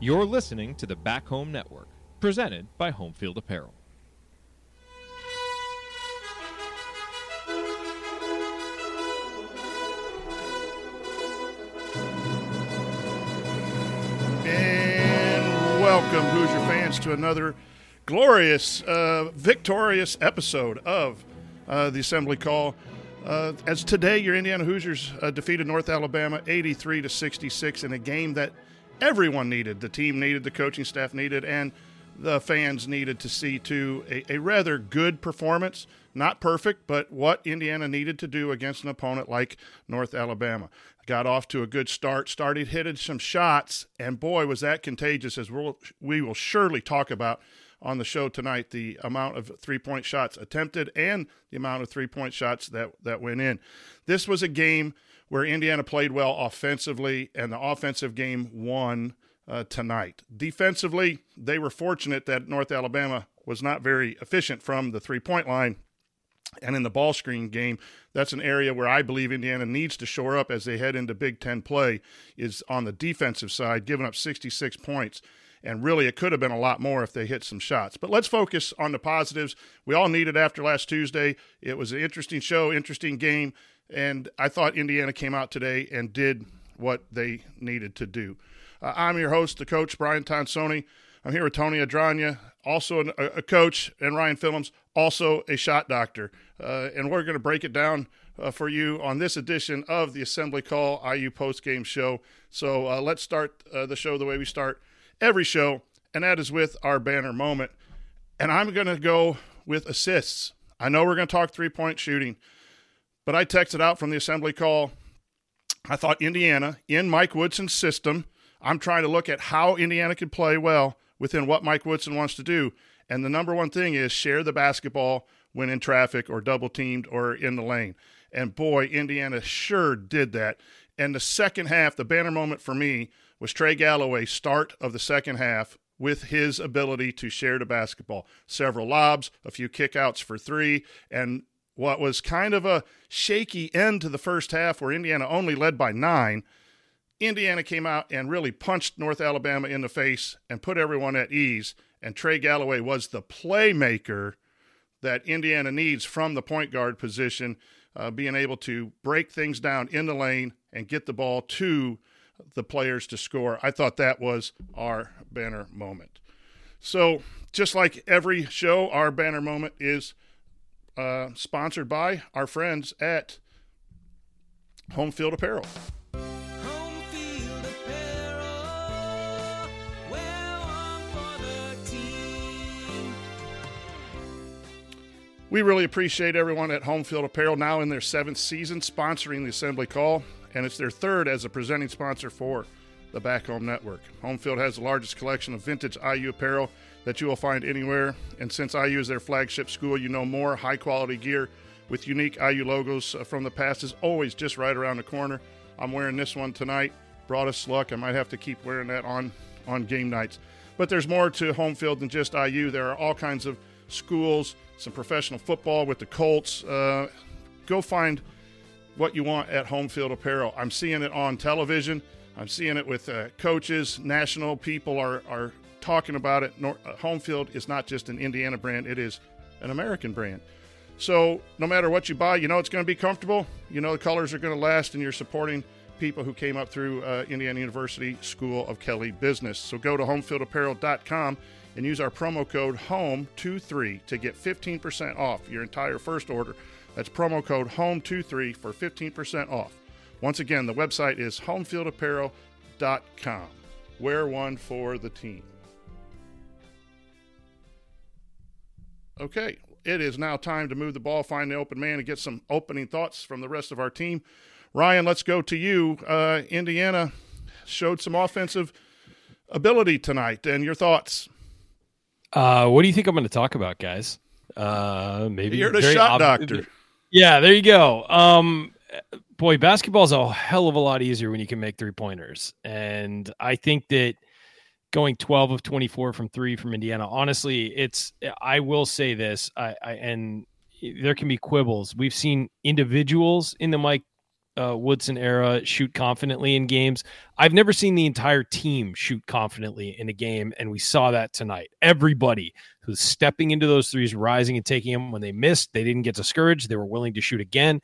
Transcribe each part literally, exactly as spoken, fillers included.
You're listening to the Back Home Network, presented by Home Field Apparel. And welcome, Hoosier fans, to another glorious, uh, victorious episode of uh, the Assembly Call. Uh, as today, your Indiana Hoosiers uh, defeated North Alabama eighty-three to sixty-six in a game that everyone needed. The team needed, the coaching staff needed, and the fans needed to see too a, a rather good performance. Not perfect, but what Indiana needed to do against an opponent like North Alabama. Got off to a good start, started hitting some shots, and boy, was that contagious, as we'll, we will surely talk about on the show tonight, the amount of three-point shots attempted and the amount of three-point shots that, that went in. This was a game where Indiana played well offensively, and the offensive game won uh, tonight. Defensively, they were fortunate that North Alabama was not very efficient from the three-point line. And in the ball screen game, that's an area where I believe Indiana needs to shore up as they head into Big Ten play, is on the defensive side, giving up sixty-six points. And really, it could have been a lot more if they hit some shots. But let's focus on the positives. We all needed after last Tuesday. It was an interesting show, interesting game, and I thought Indiana came out today and did what they needed to do. Uh, I'm your host, the coach, Brian Tonsoni. I'm here with Tony Adranya, also an, a, a coach, and Ryan Phillips, also a shot doctor. Uh, and we're going to break it down uh, for you on this edition of the Assembly Call I U postgame show. So uh, let's start uh, the show the way we start every show, and that is with our banner moment. And I'm going to go with assists. I know we're going to talk three-point shooting, but I texted out from the Assembly Call. I thought Indiana, in Mike Woodson's system, I'm trying to look at how Indiana could play well within what Mike Woodson wants to do. And the number one thing is share the basketball when in traffic or double-teamed or in the lane. And boy, Indiana sure did that. And the second half, the banner moment for me, was Trey Galloway's start of the second half with his ability to share the basketball. Several lobs, a few kickouts for three, and what was kind of a shaky end to the first half where Indiana only led by nine, Indiana came out and really punched North Alabama in the face and put everyone at ease, and Trey Galloway was the playmaker that Indiana needs from the point guard position, uh, being able to break things down in the lane and get the ball to the players to score. I thought that was our banner moment. So just like every show, our banner moment is uh, sponsored by our friends at Home Field Apparel. Home Field Apparel, wear one for the team. We really appreciate everyone at Home Field Apparel, now in their seventh season, sponsoring the Assembly Call. And it's their third as a presenting sponsor for the Back Home Network. Home Field has the largest collection of vintage I U apparel that you will find anywhere. And since I U is their flagship school, you know more high-quality gear with unique I U logos from the past is always just right around the corner. I'm wearing this one tonight. Brought us luck. I might have to keep wearing that on, on game nights. But there's more to Home Field than just I U. There are all kinds of schools, some professional football with the Colts. Uh, go find what you want at Home Field Apparel. I'm seeing it on television. I'm seeing it with uh, coaches. National people are, are talking about it. Nor- uh, Home Field is not just an Indiana brand. It is an American brand. So no matter what you buy, you know it's going to be comfortable. You know the colors are going to last, and you're supporting people who came up through uh, Indiana University School of Kelly Business. So go to home field apparel dot com and use our promo code home twenty-three to get fifteen percent off your entire first order. That's promo code home twenty-three for fifteen percent off. Once again, the website is home field apparel dot com. Wear one for the team. Okay, it is now time to move the ball, find the open man, and get some opening thoughts from the rest of our team. Ryan, let's go to you. Uh, Indiana showed some offensive ability tonight, and your thoughts? Uh, what do you think I'm going to talk about, guys? Uh, maybe You're the very shot ob- doctor. Yeah, there you go. Um, boy, basketball is a hell of a lot easier when you can make three pointers. And I think that going twelve of twenty-four from three from Indiana, honestly, it's, I will say this, I, I and there can be quibbles. We've seen individuals in the Mike uh, Woodson era shoot confidently in games. I've never seen the entire team shoot confidently in a game, and we saw that tonight. Everybody who's stepping into those threes, rising and taking them. When they missed, they didn't get discouraged. They were willing to shoot again.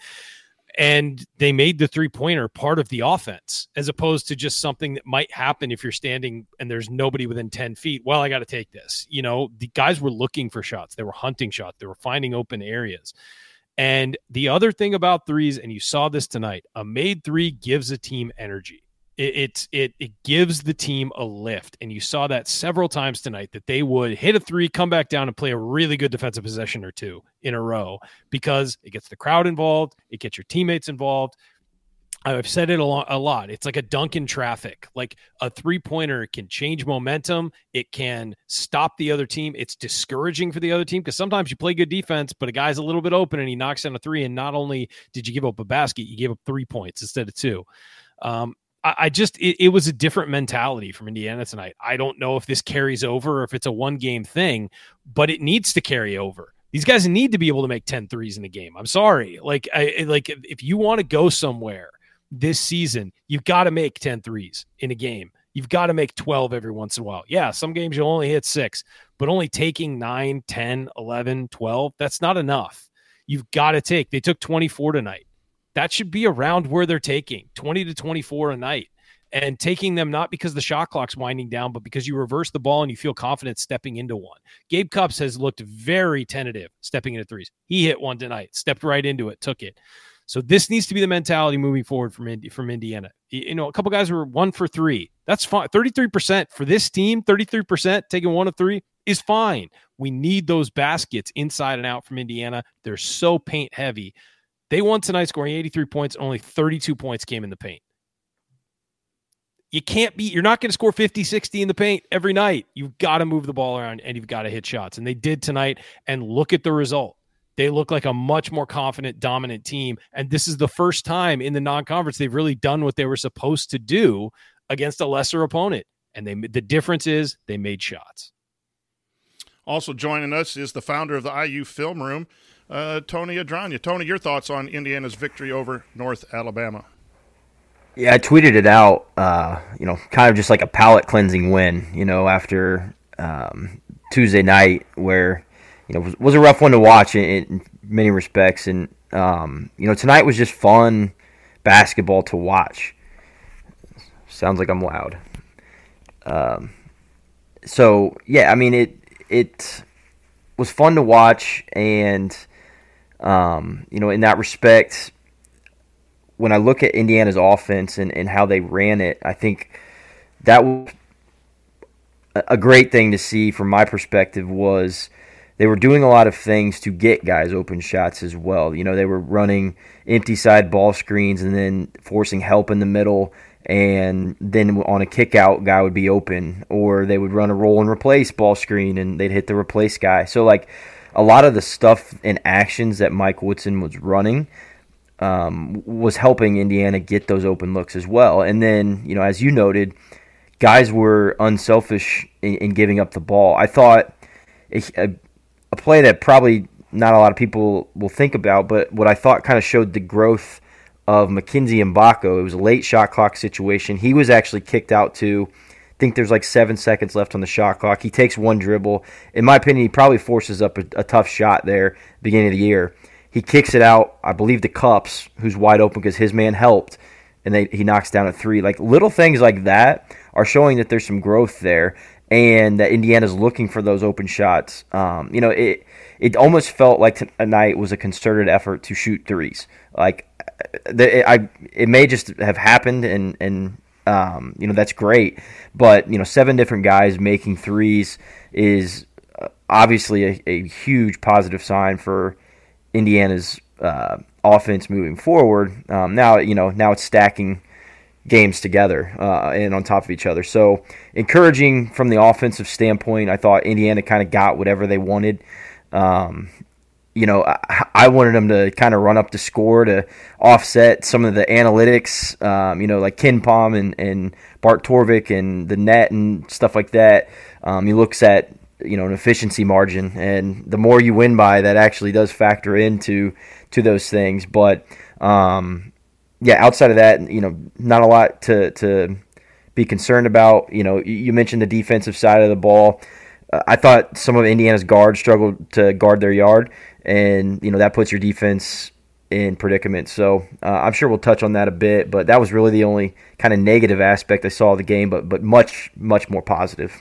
And they made the three-pointer part of the offense, as opposed to just something that might happen if you're standing and there's nobody within ten feet. Well, I got to take this. You know, the guys were looking for shots. They were hunting shots. They were finding open areas. And the other thing about threes, and you saw this tonight, a made three gives a team energy. It, it, it, it gives the team a lift. And you saw that several times tonight, that they would hit a three, come back down and play a really good defensive possession or two in a row, because it gets the crowd involved. It gets your teammates involved. I've said it a lot, a lot. It's like a dunk in traffic. Like a three-pointer can change momentum. It can stop the other team. It's discouraging for the other team, because sometimes you play good defense, but a guy's a little bit open and he knocks down a three, and not only did you give up a basket, you gave up three points instead of two. Um, I, I just it, it was a different mentality from Indiana tonight. I don't know if this carries over or if it's a one-game thing, but it needs to carry over. These guys need to be able to make ten threes in a game. I'm sorry. Like, I, like if you want to go somewhere this season, you've got to make ten threes in a game. You've got to make twelve every once in a while. Yeah, some games you'll only hit six, but only taking nine, ten, eleven, twelve, that's not enough. You've got to take. They took twenty-four tonight. That should be around where they're taking, twenty to twenty-four a night. And taking them not because the shot clock's winding down, but because you reverse the ball and you feel confident stepping into one. Gabe Cupps has looked very tentative stepping into threes. He hit one tonight, stepped right into it, took it. So this needs to be the mentality moving forward from Indi- from Indiana. You know, a couple guys were one for three. That's fine. thirty-three percent for this team, thirty-three percent taking one of three is fine. We need those baskets inside and out from Indiana. They're so paint heavy. They won tonight scoring eighty-three points. Only thirty-two points came in the paint. You can't be, you're not going to score fifty, sixty in the paint every night. You've got to move the ball around and you've got to hit shots. And they did tonight. And look at the result. They look like a much more confident, dominant team. And this is the first time in the non-conference they've really done what they were supposed to do against a lesser opponent. And they, the difference is they made shots. Also joining us is the founder of the I U Film Room, uh, Tony Adranya. Tony, your thoughts on Indiana's victory over North Alabama? Yeah, I tweeted it out, uh, you know, kind of just like a palate cleansing win, you know, after um, Tuesday night, where, you know, was, was a rough one to watch in, in many respects. And, um, you know, tonight was just fun basketball to watch. Sounds like I'm loud. Um, so, yeah, I mean, it it was fun to watch. And, um, you know, in that respect, when I look at Indiana's offense and, and how they ran it, I think that was a great thing to see from my perspective. Was they were doing a lot of things to get guys open shots as well. You know, they were running empty side ball screens and then forcing help in the middle, and then on a kick out, guy would be open, or they would run a roll and replace ball screen and they'd hit the replace guy. So like a lot of the stuff and actions that Mike Woodson was running Um, was helping Indiana get those open looks as well. And then, you know, as you noted, guys were unselfish in, in giving up the ball. I thought a, a, a play that probably not a lot of people will think about, but what I thought kind of showed the growth of Mackenzie Mbako. It was a late shot clock situation. He was actually kicked out to, I think there's like seven seconds left on the shot clock. He takes one dribble. In my opinion, he probably forces up a, a tough shot there beginning of the year. He kicks it out, I believe, to Cupps, who's wide open because his man helped, and they, he knocks down a three. Like little things like that are showing that there's some growth there, and that Indiana's looking for those open shots. Um, you know, it it almost felt like tonight was a concerted effort to shoot threes. Like the, I, it may just have happened, and and um, you know that's great, but you know seven different guys making threes is obviously a, a huge positive sign for Indiana's uh, offense moving forward. Um, now, you know, now it's stacking games together uh, and on top of each other. So encouraging from the offensive standpoint. I thought Indiana kind of got whatever they wanted. Um, you know, I, I wanted them to kind of run up the score to offset some of the analytics, um, you know, like Ken Palm and, and Bart Torvik and the net and stuff like that. Um, he looks at, you know, an efficiency margin, and the more you win by, that actually does factor into to those things. But, um, yeah, outside of that, you know, not a lot to to be concerned about. You know, you mentioned the defensive side of the ball. Uh, I thought some of Indiana's guards struggled to guard their yard, and you know that puts your defense in predicament. So uh, I'm sure we'll touch on that a bit, but that was really the only kind of negative aspect I saw of the game, but but much much more positive.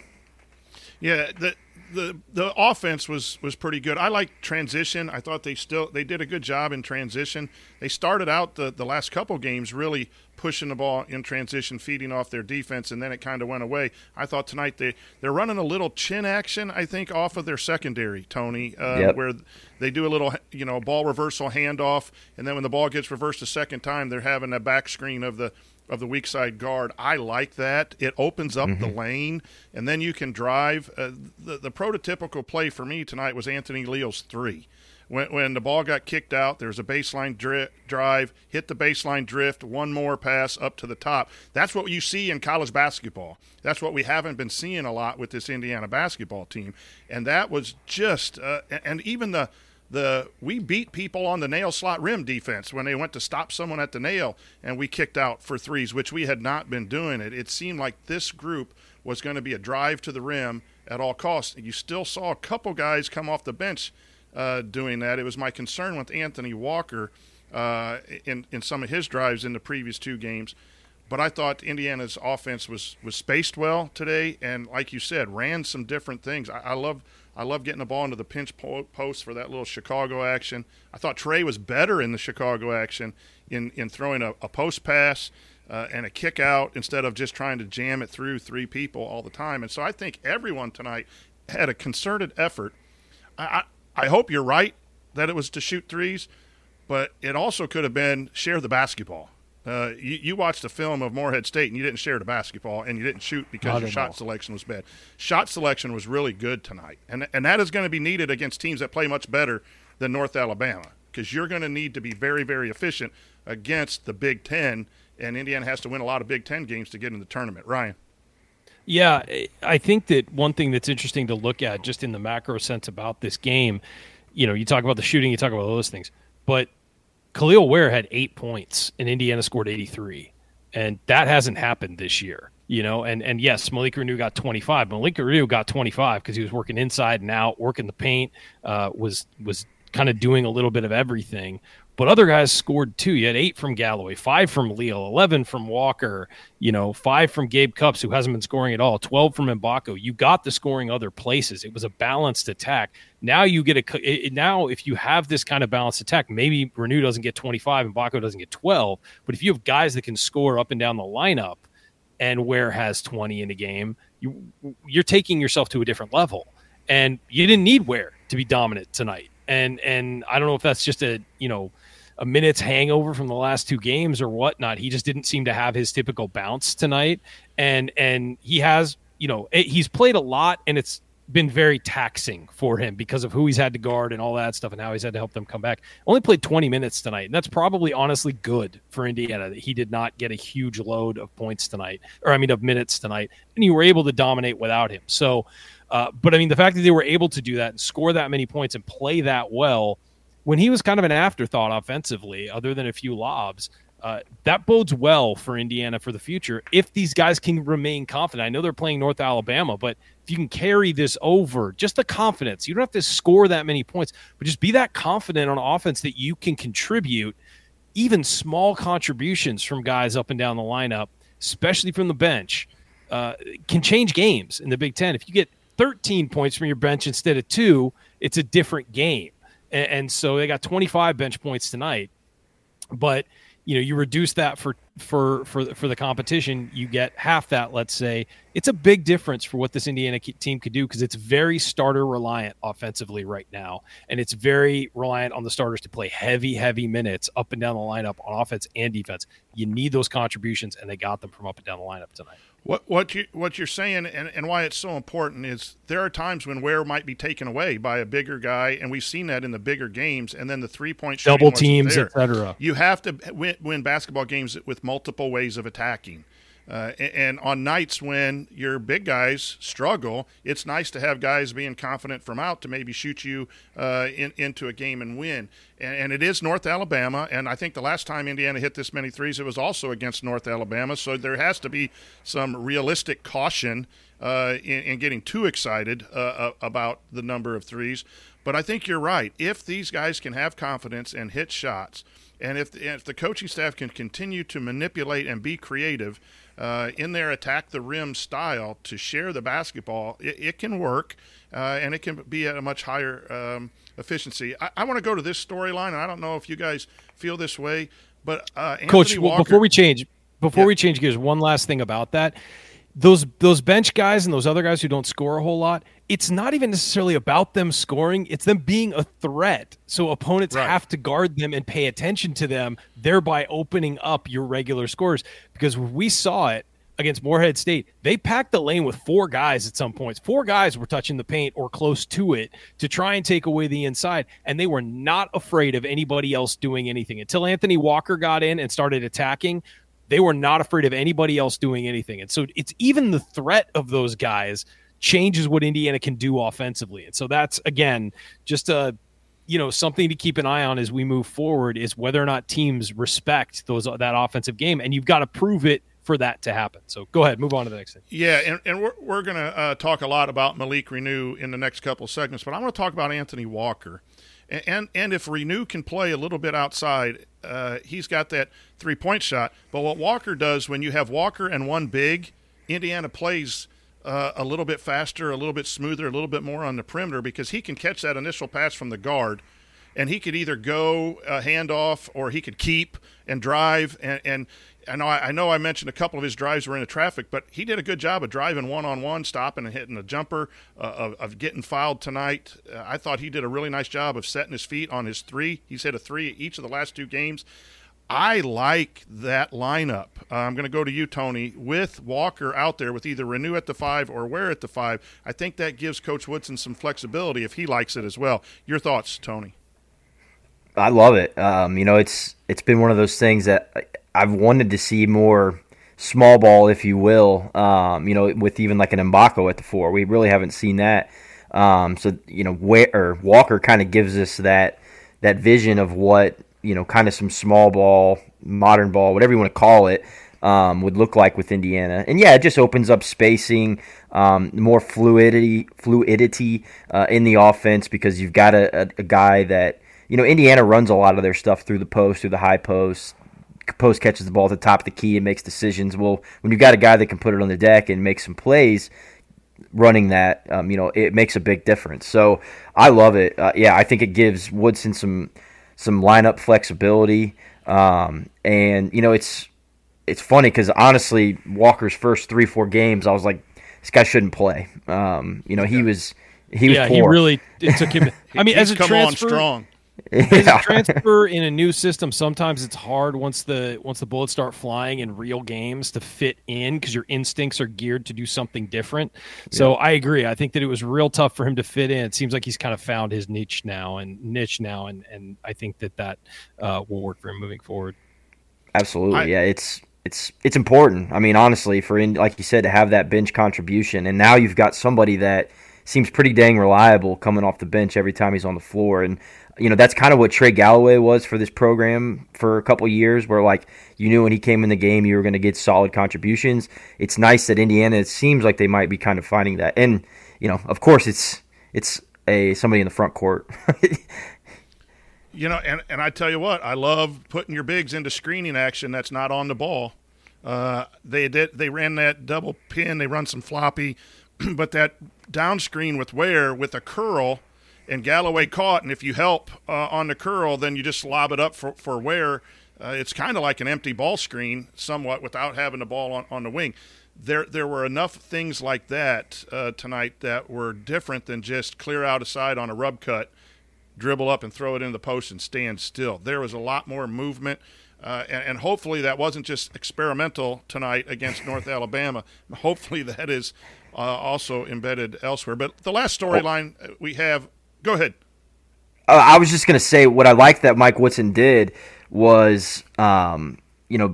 Yeah, the the the offense was was pretty good. I like transition. I thought they still they did a good job in transition. They started out the the last couple games really pushing the ball in transition, feeding off their defense, and then it kind of went away. I thought tonight they they're running a little chin action, I think, off of their secondary, Tony, uh, yep. where they do a little you know ball reversal handoff, and then when the ball gets reversed a second time, they're having a back screen of the of the weak side guard. I like that. It opens up mm-hmm. the lane, and then you can drive. Uh, the, the prototypical play for me tonight was Anthony Leal's three. When, when the ball got kicked out, there's a baseline dri- drive, hit the baseline drift, one more pass up to the top. That's what you see in college basketball. That's what we haven't been seeing a lot with this Indiana basketball team. And that was just uh, – and even the – The we beat people on the nail slot rim defense when they went to stop someone at the nail, and we kicked out for threes, which we had not been doing it. It seemed like this group was going to be a drive to the rim at all costs. You still saw a couple guys come off the bench uh, doing that. It was my concern with Anthony Walker uh, in in some of his drives in the previous two games. But I thought Indiana's offense was was spaced well today, and like you said, ran some different things. I, I love. I love getting the ball into the pinch post for that little Chicago action. I thought Trey was better in the Chicago action in, in throwing a, a post pass uh, and a kick out instead of just trying to jam it through three people all the time. And so I think everyone tonight had a concerted effort. I, I, I hope you're right that it was to shoot threes, but it also could have been share the basketball. Uh, you, you watched a film of Morehead State, and you didn't share the basketball, and you didn't shoot because your shot selection was bad. Shot selection was really good tonight, and and that is going to be needed against teams that play much better than North Alabama, because you're going to need to be very, very efficient against the Big Ten, and Indiana has to win a lot of Big Ten games to get in the tournament. Ryan? Yeah, I think that one thing that's interesting to look at just in the macro sense about this game, you know, you talk about the shooting, you talk about all those things, but Khalil Ware had eight points and Indiana scored eighty-three, and that hasn't happened this year, you know. And and yes, Malik Renew got twenty-five. Malik Renew got twenty-five because he was working inside and out, working the paint, uh, was was kind of doing a little bit of everything. But other guys scored too. You had eight from Galloway, five from Leal, eleven from Walker, you know, five from Gabe Cupps, who hasn't been scoring at all, twelve from Mbako. You got the scoring other places. It was a balanced attack. Now you get a it, now if you have this kind of balanced attack, maybe Renew doesn't get twenty-five and Mbako doesn't get twelve. But if you have guys that can score up and down the lineup, and Ware has twenty in a game, you you're taking yourself to a different level. And you didn't need Ware to be dominant tonight. And and I don't know if that's just a you know. a minute's hangover from the last two games or whatnot. He just didn't seem to have his typical bounce tonight. And, and he has, you know, he's played a lot, and it's been very taxing for him because of who he's had to guard and all that stuff and how he's had to help them come back. Only played twenty minutes tonight. And that's probably honestly good for Indiana that he did not get a huge load of points tonight, or I mean, of minutes tonight. And you were able to dominate without him. So, uh, but I mean, the fact that they were able to do that and score that many points and play that well, when he was kind of an afterthought offensively, other than a few lobs, uh, that bodes well for Indiana for the future if these guys can remain confident. I know they're playing North Alabama, but if you can carry this over, just the confidence, you don't have to score that many points, but just be that confident on offense that you can contribute even small contributions from guys up and down the lineup, especially from the bench, uh, can change games in the Big Ten. If you get thirteen points from your bench instead of two, it's a different game. And so they got twenty-five bench points tonight, but you know you reduce that for for for for the competition, you get half that. Let's say it's a big difference for what this Indiana team could do because it's very starter reliant offensively right now, and it's very reliant on the starters to play heavy, heavy minutes up and down the lineup on offense and defense. You need those contributions, and they got them from up and down the lineup tonight. What what you what you're saying and, and why it's so important is there are times when Ware might be taken away by a bigger guy, and we've seen that in the bigger games, and then the three point shooting double teams, et cetera. You have to win, win basketball games with multiple ways of attacking. Uh, and, and on nights when your big guys struggle, it's nice to have guys being confident from out to maybe shoot you uh, in, into a game and win. And, and it is North Alabama, and I think the last time Indiana hit this many threes, it was also against North Alabama. So there has to be some realistic caution uh, in, in getting too excited uh, about the number of threes. But I think you're right. If these guys can have confidence and hit shots, and if the, if the coaching staff can continue to manipulate and be creative uh, in their attack the rim style to share the basketball, it, it can work, uh, and it can be at a much higher um, efficiency. I, I want to go to this storyline, and I don't know if you guys feel this way, but uh, Anthony Coach, Walker, before we change, before Yeah. we change gears, one last thing about that. Those those bench guys and those other guys who don't score a whole lot, it's not even necessarily about them scoring. It's them being a threat. So opponents Right. have to guard them and pay attention to them, thereby opening up your regular scores. Because we saw it against Morehead State. They packed the lane with four guys at some points. Four guys were touching the paint or close to it to try and take away the inside, and they were not afraid of anybody else doing anything. Until Anthony Walker got in and started attacking, they were not afraid of anybody else doing anything. And so it's even the threat of those guys changes what Indiana can do offensively. And so that's, again, just a, you know, something to keep an eye on as we move forward is whether or not teams respect those that offensive game. And you've got to prove it for that to happen. So go ahead, move on to the next thing. Yeah, and, and we're, we're going to uh, talk a lot about Malik Renew in the next couple of segments, but I want to talk about Anthony Walker. And, and, and if Renew can play a little bit outside, uh, he's got that three-point shot. But what Walker does, when you have Walker and one big, Indiana plays uh, a little bit faster, a little bit smoother, a little bit more on the perimeter because he can catch that initial pass from the guard, and he could either go uh, handoff or he could keep and drive. And, and I know I, I know I mentioned a couple of his drives were into traffic, but he did a good job of driving one-on-one, stopping and hitting a jumper, uh, of, of getting fouled tonight. Uh, I thought he did a really nice job of setting his feet on his three. He's hit a three each of the last two games. I like that lineup. Uh, I'm going to go to you, Tony, with Walker out there with either Renew at the five or Ware at the five. I think that gives Coach Woodson some flexibility if he likes it as well. Your thoughts, Tony? I love it. Um, you know, it's it's been one of those things that I've wanted to see more small ball, if you will. Um, you know, with even like an Mbako at the four, we really haven't seen that. Um, so you know, where or Walker kind of gives us that that vision of what you know, kind of some small ball, modern ball, whatever you want to call it, um, would look like with Indiana. And yeah, it just opens up spacing, um, more fluidity, fluidity uh, in the offense because you've got a, a, a guy that. You know, Indiana runs a lot of their stuff through the post, through the high post. Post catches the ball at the top of the key and makes decisions. Well, when you've got a guy that can put it on the deck and make some plays running that, um, you know, it makes a big difference. So I love it. Uh, yeah, I think it gives Woodson some some lineup flexibility. Um, and, you know, it's it's funny because, honestly, Walker's first three, four games, I was like, this guy shouldn't play. Um, you know, he was he was yeah, poor. he really it took him. I mean, He's as a come transfer, on strong. as a transfer in a new system, sometimes it's hard once the once the bullets start flying in real games to fit in because your instincts are geared to do something different. So I agree. I think that it was real tough for him to fit in. It seems like he's kind of found his niche now and niche now, and and I think that that uh, will work for him moving forward. Absolutely, I- yeah. It's it's it's important. I mean, honestly, for in, like you said, to have that bench contribution, and now you've got somebody that seems pretty dang reliable coming off the bench every time he's on the floor. And you know, that's kind of what Trey Galloway was for this program for a couple of years, where like you knew when he came in the game you were going to get solid contributions. It's nice that Indiana, it seems like they might be kind of finding that. And you know, of course, it's it's a somebody in the front court. You know, and, and I tell you what, I love putting your bigs into screening action that's not on the ball. Uh, they did they ran that double pin, they run some floppy, but that down screen with Ware with a curl, and Galloway caught, and if you help uh, on the curl, then you just lob it up for, for Ware. Uh, it's kind of like an empty ball screen somewhat without having the ball on, on the wing. There there were enough things like that uh, tonight that were different than just clear out a side on a rub cut, dribble up and throw it in the post and stand still. There was a lot more movement, uh, and, and hopefully that wasn't just experimental tonight against North Alabama. Hopefully that is uh, also embedded elsewhere. But the last storyline we have – go ahead. Uh, I was just going to say what I liked that Mike Woodson did was, um, you know,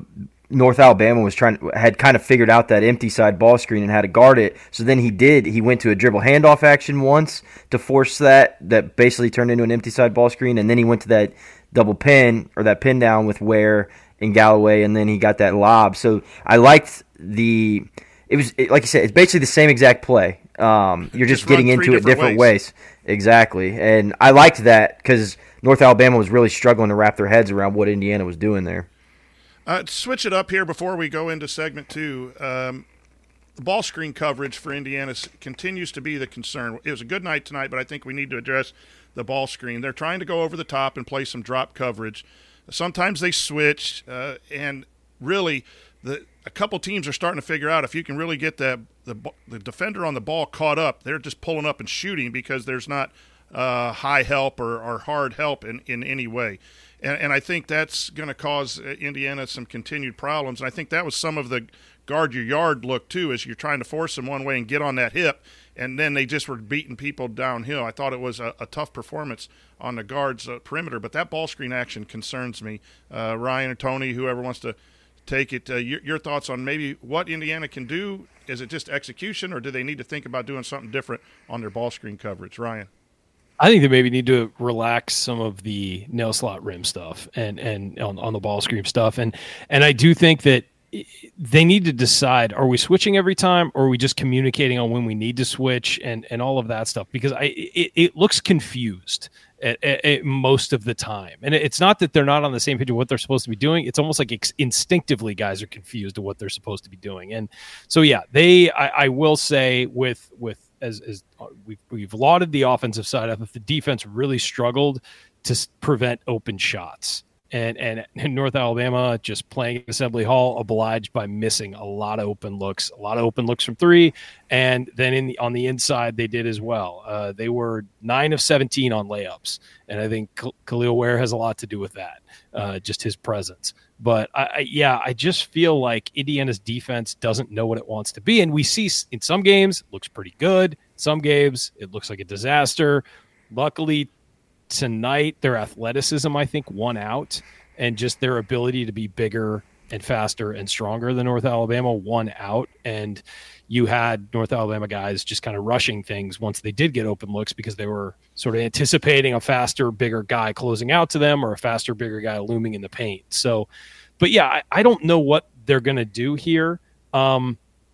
North Alabama was trying had kind of figured out that empty side ball screen and how to guard it. So then he did. He went to a dribble handoff action once to force that. That basically turned into an empty side ball screen, and then he went to that double pin or that pin down with Ware and Galloway, and then he got that lob. So I liked the. It was it, like you said. It's basically the same exact play. Um, you're just, Just getting run three into it different ways. ways. Exactly, and I liked that because North Alabama was really struggling to wrap their heads around what Indiana was doing there. Uh, switch it up here before we go into segment two. Um, the ball screen coverage for Indiana s- continues to be the concern. It was a good night tonight, but I think we need to address the ball screen. They're trying to go over the top and play some drop coverage. Sometimes they switch, uh, and really, the a couple teams are starting to figure out if you can really get the, the the defender on the ball caught up, they're just pulling up and shooting because there's not uh, high help or, or hard help in, in any way. And, and I think that's going to cause Indiana some continued problems. And I think that was some of the guard your yard look, too, as you're trying to force them one way and get on that hip, and then they just were beating people downhill. I thought it was a, a tough performance on the guard's uh, perimeter. But that ball screen action concerns me. Uh, Ryan or Tony, whoever wants to take it, uh, your, your thoughts on maybe what Indiana can do. Is it just execution, or do they need to think about doing something different on their ball screen coverage? Ryan? I think they maybe need to relax some of the nail slot rim stuff and and on, on the ball screen stuff. And and I do think that they need to decide, are we switching every time, or are we just communicating on when we need to switch and, and all of that stuff? Because I it, it looks confused at, at, at most of the time. And it's not that they're not on the same page of what they're supposed to be doing. It's almost like ex- instinctively guys are confused of what they're supposed to be doing. And so, yeah, they I, I will say with with as, as we've, we've lauded the offensive side of it, the defense really struggled to s- prevent open shots. And, and and North Alabama just playing at Assembly Hall, obliged by missing a lot of open looks, a lot of open looks from three, and then in the on the inside they did as well. Uh, they were nine of seventeen on layups, and I think Khalil Ware has a lot to do with that, uh, just his presence. But I, I, yeah, I just feel like Indiana's defense doesn't know what it wants to be, and we see in some games it looks pretty good, some games it looks like a disaster. Luckily, tonight, their athleticism, I think, won out, and just their ability to be bigger and faster and stronger than North Alabama won out. And you had North Alabama guys just kind of rushing things once they did get open looks because they were sort of anticipating a faster, bigger guy closing out to them or a faster, bigger guy looming in the paint. So, but yeah, I, I don't know what they're going to do here. Um,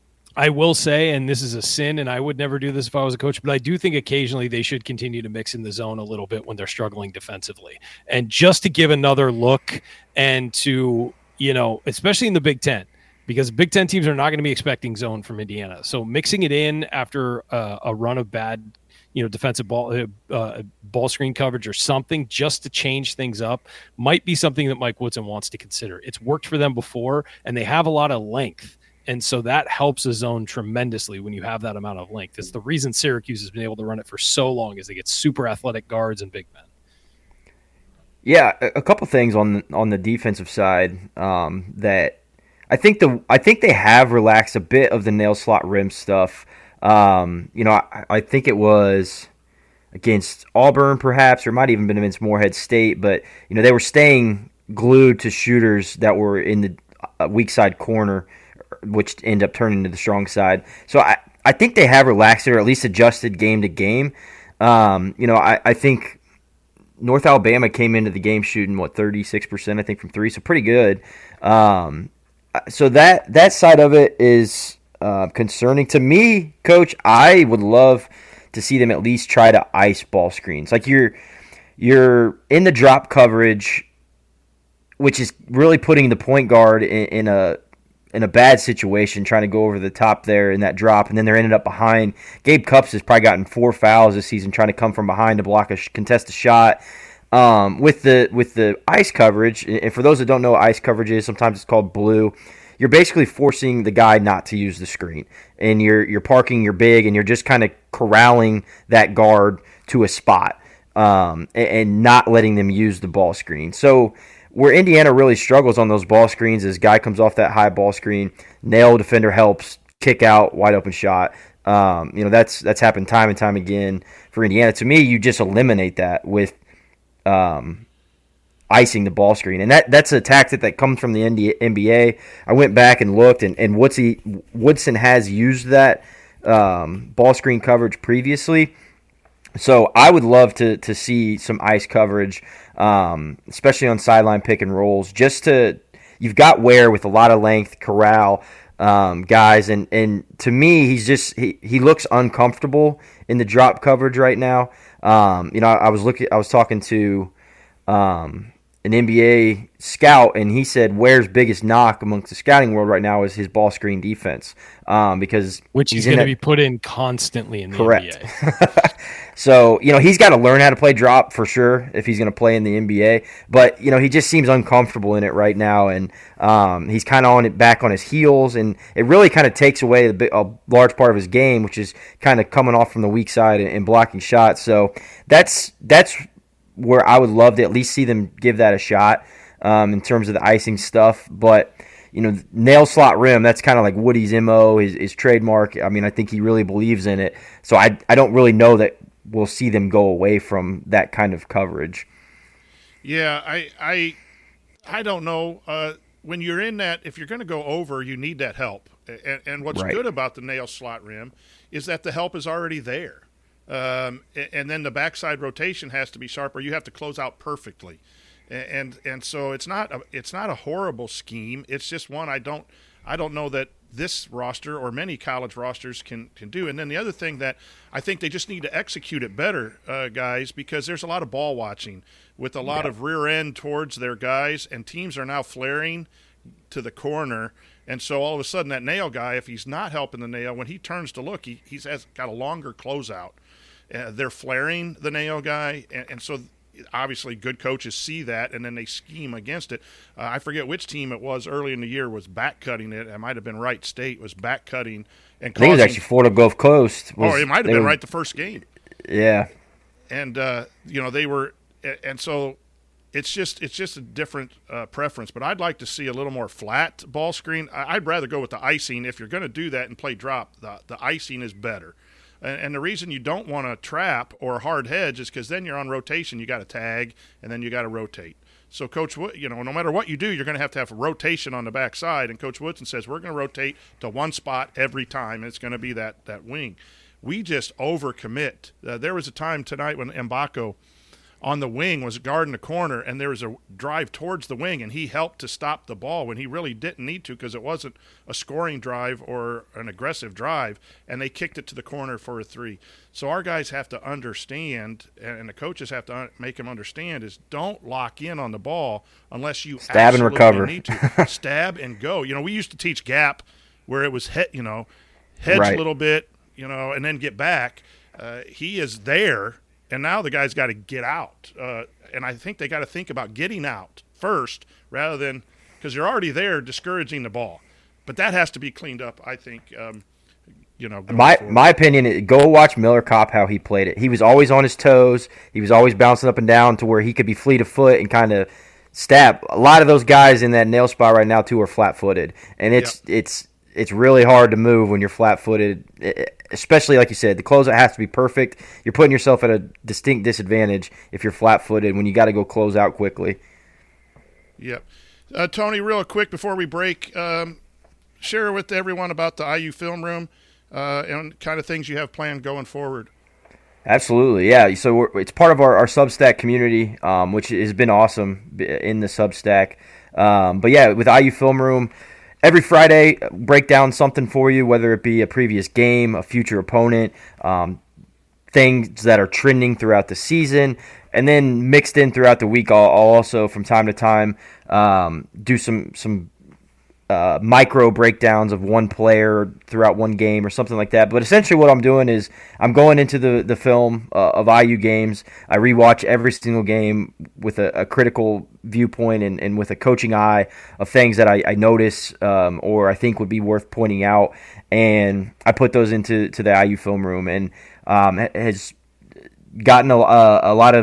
I will say, and this is a sin, and I would never do this if I was a coach, but I do think occasionally they should continue to mix in the zone a little bit when they're struggling defensively. And just to give another look and to, you know, especially in the Big Ten, because Big Ten teams are not going to be expecting zone from Indiana. So mixing it in after uh, a run of bad, you know, defensive ball, uh, ball screen coverage or something just to change things up might be something that Mike Woodson wants to consider. It's worked for them before, and they have a lot of length. And so that helps a zone tremendously when you have that amount of length. It's the reason Syracuse has been able to run it for so long is they get super athletic guards and big men. Yeah, a couple things on on the defensive side um, that I think the I think they have relaxed a bit of the nail slot rim stuff. Um, you know, I, I think it was against Auburn, perhaps, or it might even been against Morehead State. But you know, they were staying glued to shooters that were in the uh, weak side corner, which end up turning to the strong side. So I, I think they have relaxed it, or at least adjusted game to game. Um, you know, I, I think North Alabama came into the game shooting, what, thirty-six percent, I think, from three, so pretty good. Um, so that that side of it is uh, concerning. To me, Coach, I would love to see them at least try to ice ball screens. Like you're you're in the drop coverage, which is really putting the point guard in, in a in a bad situation, trying to go over the top there in that drop, and then they're ended up behind. Gabe Cupps has probably gotten four fouls this season trying to come from behind to block a contest a shot. Um, with the with the ice coverage, and for those that don't know what ice coverage is, sometimes it's called blue. You're basically forcing the guy not to use the screen, and you're you're parking your big, and you're just kind of corralling that guard to a spot, um, and, and not letting them use the ball screen. So where Indiana really struggles on those ball screens is guy comes off that high ball screen, nail defender helps, kick out, wide open shot. Um, you know, that's that's happened time and time again for Indiana. To me, you just eliminate that with um, icing the ball screen. And that that's a tactic that comes from the N B A. I went back and looked, and, and Woodsy, Woodson has used that um, ball screen coverage previously. So I would love to to see some ice coverage, um, especially on sideline pick and rolls, just to – you've got Ware with a lot of length, corral um, guys, and, and to me, he's just he, – he looks uncomfortable in the drop coverage right now. Um, you know, I, I was looking – I was talking to um, – an N B A scout, and he said Ware's biggest knock amongst the scouting world right now is his ball screen defense, um, because which he's, he's going to be put in constantly in the correct. N B A. So, you know, he's got to learn how to play drop for sure if he's going to play in the N B A. But, you know, he just seems uncomfortable in it right now, and um, he's kind of on it back on his heels, and it really kind of takes away the, a large part of his game, which is kind of coming off from the weak side and, and blocking shots. So that's that's. where I would love to at least see them give that a shot um, in terms of the icing stuff. But, you know, nail slot rim, that's kind of like Woody's M O, his, his trademark. I mean, I think he really believes in it. So I, I don't really know that we'll see them go away from that kind of coverage. Yeah, I I, I don't know. Uh, when you're in that, if you're going to go over, you need that help. And, and what's Right. good about the nail slot rim is that the help is already there. Um, and then the backside rotation has to be sharper. You have to close out perfectly, and and so it's not a, it's not a horrible scheme. It's just one I don't I don't know that this roster or many college rosters can can do. And then the other thing that I think they just need to execute it better, uh, guys, because there's a lot of ball watching with a lot Yeah. of rear end towards their guys, and teams are now flaring to the corner. And so all of a sudden that nail guy, if he's not helping the nail, when he turns to look, he he's has got a longer closeout. Uh, they're flaring the nail guy, and, and so obviously good coaches see that, and then they scheme against it. Uh, I forget which team it was early in the year was back cutting it. It might have been Wright State was back cutting. And I think it was actually Florida Gulf Coast. Was, oh, it might have been were, right the first game. Yeah. And, uh, you know, they were – and so it's just it's just a different uh, preference. But I'd like to see a little more flat ball screen. I, I'd rather go with the icing. If you're going to do that and play drop, the, the icing is better. And the reason you don't want to trap or hard hedge is because then you're on rotation. You got to tag, and then you got to rotate. So, Coach Wood, you know, no matter what you do, you're going to have to have a rotation on the backside. And Coach Woodson says we're going to rotate to one spot every time, and it's going to be that that wing. We just overcommit. Uh, there was a time tonight when Mbako on the wing was guarding the corner, and there was a drive towards the wing, and he helped to stop the ball when he really didn't need to because it wasn't a scoring drive or an aggressive drive, and they kicked it to the corner for a three. So our guys have to understand, and the coaches have to un- make them understand, is don't lock in on the ball unless you stab and recover. Need to. Stab and go. You know, we used to teach gap where it was, he- you know, hedge Right. a little bit, you know, and then get back. Uh, he is there. And now the guy's got to get out. Uh, and I think they got to think about getting out first rather than – because you're already there discouraging the ball. But that has to be cleaned up, I think, um, you know. My forward. my opinion is go watch Miller Kopp how he played it. He was always on his toes. He was always bouncing up and down to where he could be fleet of foot and kind of stab. A lot of those guys in that nail spot right now, too, are flat-footed. And it's Yep. it's it's really hard to move when you're flat-footed, especially like you said, the closeout has to be perfect. You're putting yourself at a distinct disadvantage if you're flat-footed when you got to go close out quickly. Yep. Uh, Tony, real quick before we break, um, share with everyone about the I U Film Room uh, and kind of things you have planned going forward. Absolutely, yeah. So we're, it's part of our, our Substack community, um, which has been awesome in the Substack. Um, but yeah, with I U Film Room, every Friday, break down something for you, whether it be a previous game, a future opponent, um, things that are trending throughout the season, and then mixed in throughout the week, I'll, I'll also from time to time um, do some some uh, micro breakdowns of one player throughout one game or something like that. But essentially what I'm doing is I'm going into the, the film uh, of I U games. I rewatch every single game with a, a critical viewpoint and, and with a coaching eye of things that I, I notice um, or I think would be worth pointing out. And I put those into to the I U Film Room, and um, has gotten a, a lot of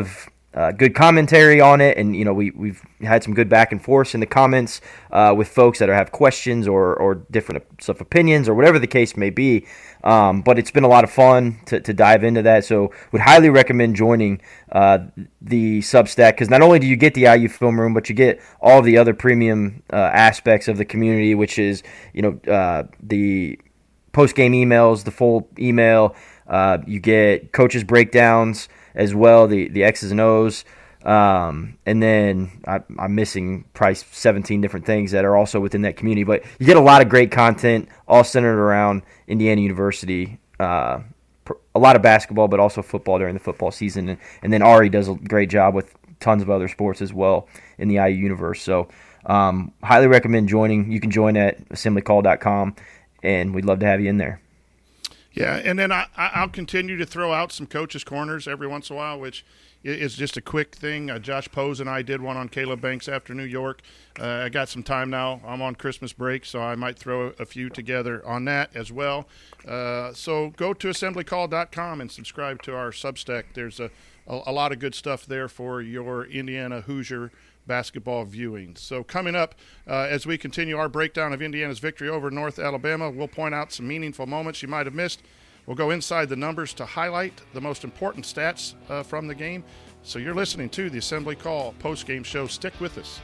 uh, good commentary on it, and you know we we've had some good back and forth in the comments uh, with folks that are, have questions or or different of opinions or whatever the case may be. Um, but it's been a lot of fun to, to dive into that. So would highly recommend joining uh, the Substack, because not only do you get the I U Film Room, but you get all the other premium uh, aspects of the community, which is you know uh, the post game emails, the full email. Uh, you get coaches breakdowns as well, the the X's and O's, um, and then I, I'm missing probably seventeen different things that are also within that community. But you get a lot of great content, all centered around Indiana University. Uh, a lot of basketball, but also football during the football season, and, and then Ari does a great job with tons of other sports as well in the I U universe. So, um, highly recommend joining. You can join at assembly call dot com, and we'd love to have you in there. Yeah, and then I, I'll continue to throw out some coaches' corners every once in a while, which is just a quick thing. Uh, Josh Pose and I did one on Caleb Banks after New York. Uh, I got some time now. I'm on Christmas break, so I might throw a few together on that as well. Uh, so go to assembly call dot com and subscribe to our Substack. There's a, a, a lot of good stuff there for your Indiana Hoosier basketball viewing. So coming up, uh, as we continue our breakdown of Indiana's victory over North Alabama, we'll point out some meaningful moments you might have missed. We'll go inside the numbers to highlight the most important stats uh, from the game. So you're listening to the Assembly Call post-game show. Stick with us.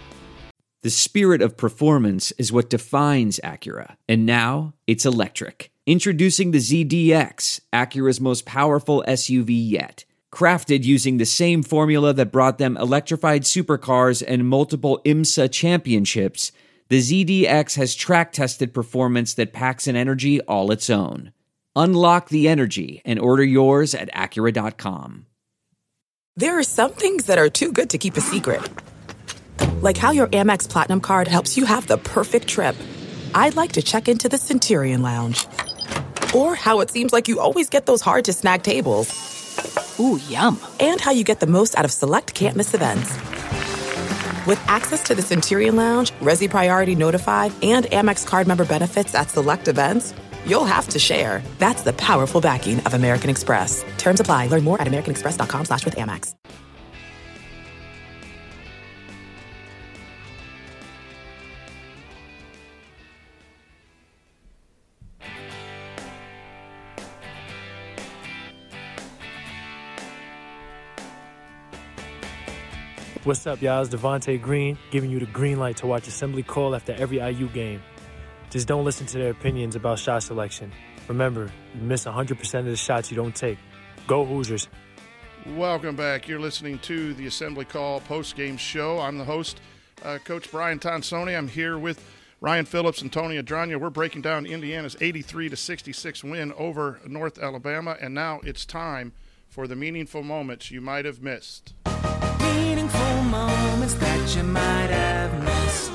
The spirit of performance is what defines Acura, and now it's electric. Introducing the Z D X, Acura's most powerful S U V yet. Crafted using the same formula that brought them electrified supercars and multiple IMSA championships, the Z D X has track-tested performance that packs an energy all its own. Unlock the energy and order yours at Acura dot com. There are some things that are too good to keep a secret. Like how your Amex Platinum card helps you have the perfect trip. I'd like to check into the Centurion Lounge. Or how it seems like you always get those hard-to-snag tables. Ooh, yum. And how you get the most out of select can't-miss events. With access to the Centurion Lounge, Resi Priority Notified, and Amex card member benefits at select events, you'll have to share. That's the powerful backing of American Express. Terms apply. Learn more at americanexpress.com slash with Amex. What's up, y'all? It's Devontae Green, giving you the green light to watch Assembly Call after every I U game. Just don't listen to their opinions about shot selection. Remember, you miss one hundred percent of the shots you don't take. Go Hoosiers. Welcome back. You're listening to the Assembly Call post-game show. I'm the host, uh, Coach Brian Tonsoni. I'm here with Ryan Phillips and Tony Adragna. We're breaking down Indiana's eighty-three to sixty-six win over North Alabama, and now it's time for the meaningful moments you might have missed. Meaningful moments that you might have missed.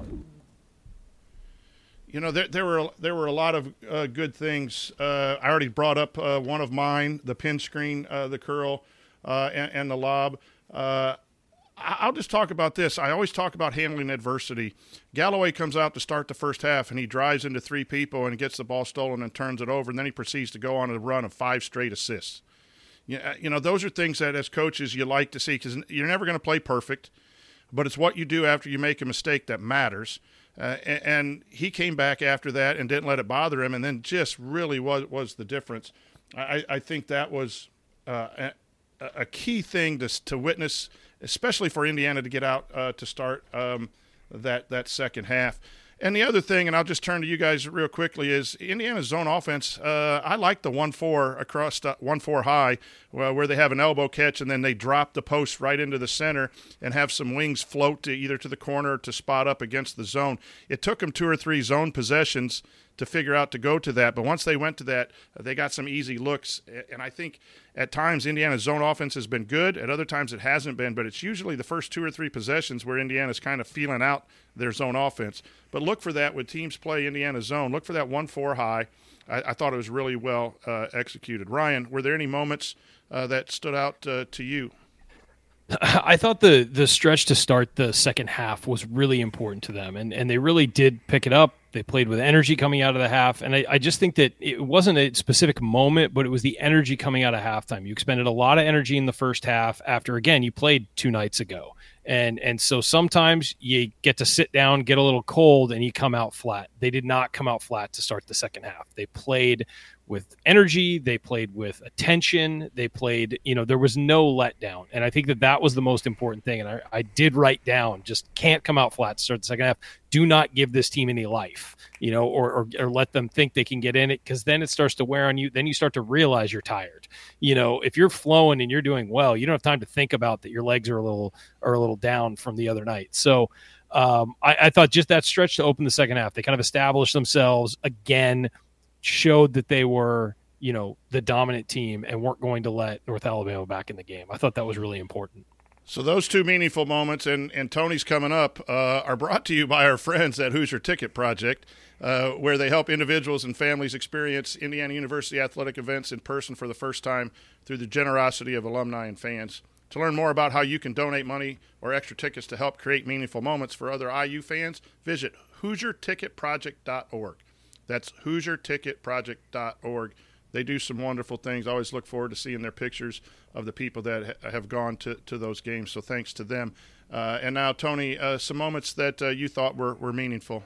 You know, there, there were there were a lot of uh, good things. Uh, I already brought up uh, one of mine, the pin screen, uh, the curl, uh, and, and the lob. Uh, I'll just talk about this. I always talk about handling adversity. Galloway comes out to start the first half, and he drives into three people and gets the ball stolen and turns it over, and then he proceeds to go on a run of five straight assists. Yeah, you know, those are things that as coaches you like to see, because you're never going to play perfect, but it's what you do after you make a mistake that matters. Uh, and, and he came back after that and didn't let it bother him, and then just really was was the difference. I, I think that was uh, a, a key thing to to witness, especially for Indiana to get out uh, to start um, that that second half. And the other thing, and I'll just turn to you guys real quickly, is Indiana's zone offense. Uh, I like the one four across the one four high, well, where they have an elbow catch and then they drop the post right into the center and have some wings float to either to the corner or to spot up against the zone. It took them two or three zone possessions to figure out to go to that, but once they went to that, they got some easy looks. And I think at times Indiana's zone offense has been good, at other times it hasn't been, but it's usually the first two or three possessions where Indiana's kind of feeling out their zone offense. But look for that when teams play Indiana zone. Look for that one four high. I, I thought it was really well uh, executed. Ryan, were there any moments uh, that stood out uh, to you? I thought the the stretch to start the second half was really important to them, and and they really did pick it up They played with energy coming out of the half. And I, I just think that it wasn't a specific moment, but it was the energy coming out of halftime. You expended a lot of energy in the first half after, again, you played two nights ago. And and so sometimes you get to sit down, get a little cold, and you come out flat. They did not come out flat to start the second half. They played with energy. They played with attention. They played, you know, there was no letdown. And I think that that was the most important thing. And I, I did write down, just can't come out flat to start the second half. Do not give this team any life, you know, or, or, or let them think they can get in it, because then it starts to wear on you. Then you start to realize you're tired. You know, if you're flowing and you're doing well, you don't have time to think about that your legs are a little are a little down from the other night. So um, I, I thought just that stretch to open the second half, they kind of established themselves again, showed that they were, you know, the dominant team and weren't going to let North Alabama back in the game. I thought that was really important. So those two meaningful moments, and, and Tony's coming up, uh, are brought to you by our friends at Hoosier Ticket Project, uh, where they help individuals and families experience Indiana University athletic events in person for the first time through the generosity of alumni and fans. To learn more about how you can donate money or extra tickets to help create meaningful moments for other I U fans, visit Hoosier Ticket Project dot org. That's Hoosier Ticket Project dot org. They do some wonderful things. I always look forward to seeing their pictures of the people that ha- have gone to, to those games, so thanks to them. Uh, and now, Tony, uh, some moments that uh, you thought were, were meaningful.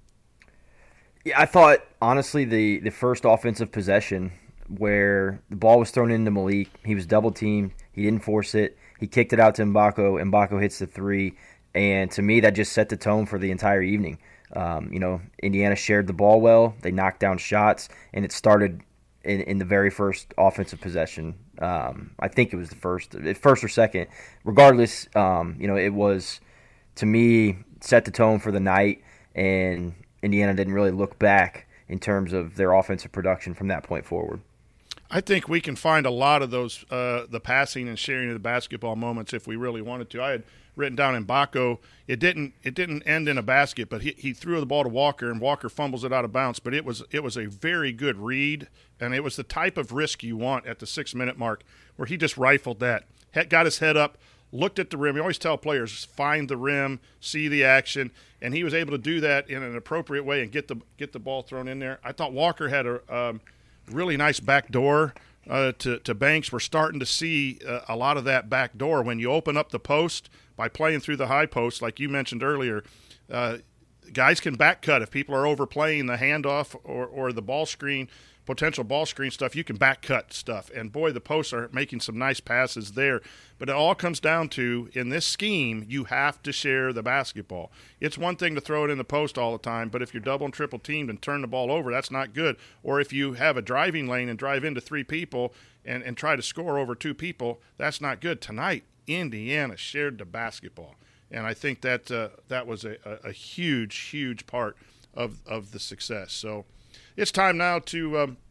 Yeah, I thought, honestly, the, the first offensive possession where the ball was thrown into Malik, he was double-teamed, he didn't force it, he kicked it out to Mbako, Mbako hits the three, and to me that just set the tone for the entire evening. Um, you know, Indiana shared the ball well, they knocked down shots, and it started in, in the very first offensive possession. Um, I think it was the first, first or second. Regardless, um, you know, it was, to me, set the tone for the night, and Indiana didn't really look back in terms of their offensive production from that point forward. I think we can find a lot of those, uh, the passing and sharing of the basketball moments if we really wanted to. I had written down in Mbako, it didn't it didn't end in a basket, but he, he threw the ball to Walker, and Walker fumbles it out of bounds. But it was it was a very good read, and it was the type of risk you want at the six-minute mark where he just rifled that, got his head up, looked at the rim. We always tell players, find the rim, see the action, and he was able to do that in an appropriate way and get the get the ball thrown in there. I thought Walker had a um, really nice back door uh, to, to Banks. We're starting to see uh, a lot of that back door. When you open up the post by playing through the high post, like you mentioned earlier, uh, guys can back cut. If people are overplaying the handoff or, or the ball screen, potential ball screen stuff, you can back cut stuff. And, boy, the posts are making some nice passes there. But it all comes down to, in this scheme, you have to share the basketball. It's one thing to throw it in the post all the time, but if you're double and triple teamed and turn the ball over, that's not good. Or if you have a driving lane and drive into three people and, and try to score over two people, that's not good. Tonight, Indiana shared the basketball. And I think that uh, that was a, a, a huge, huge part of, of the success. So it's time now to um,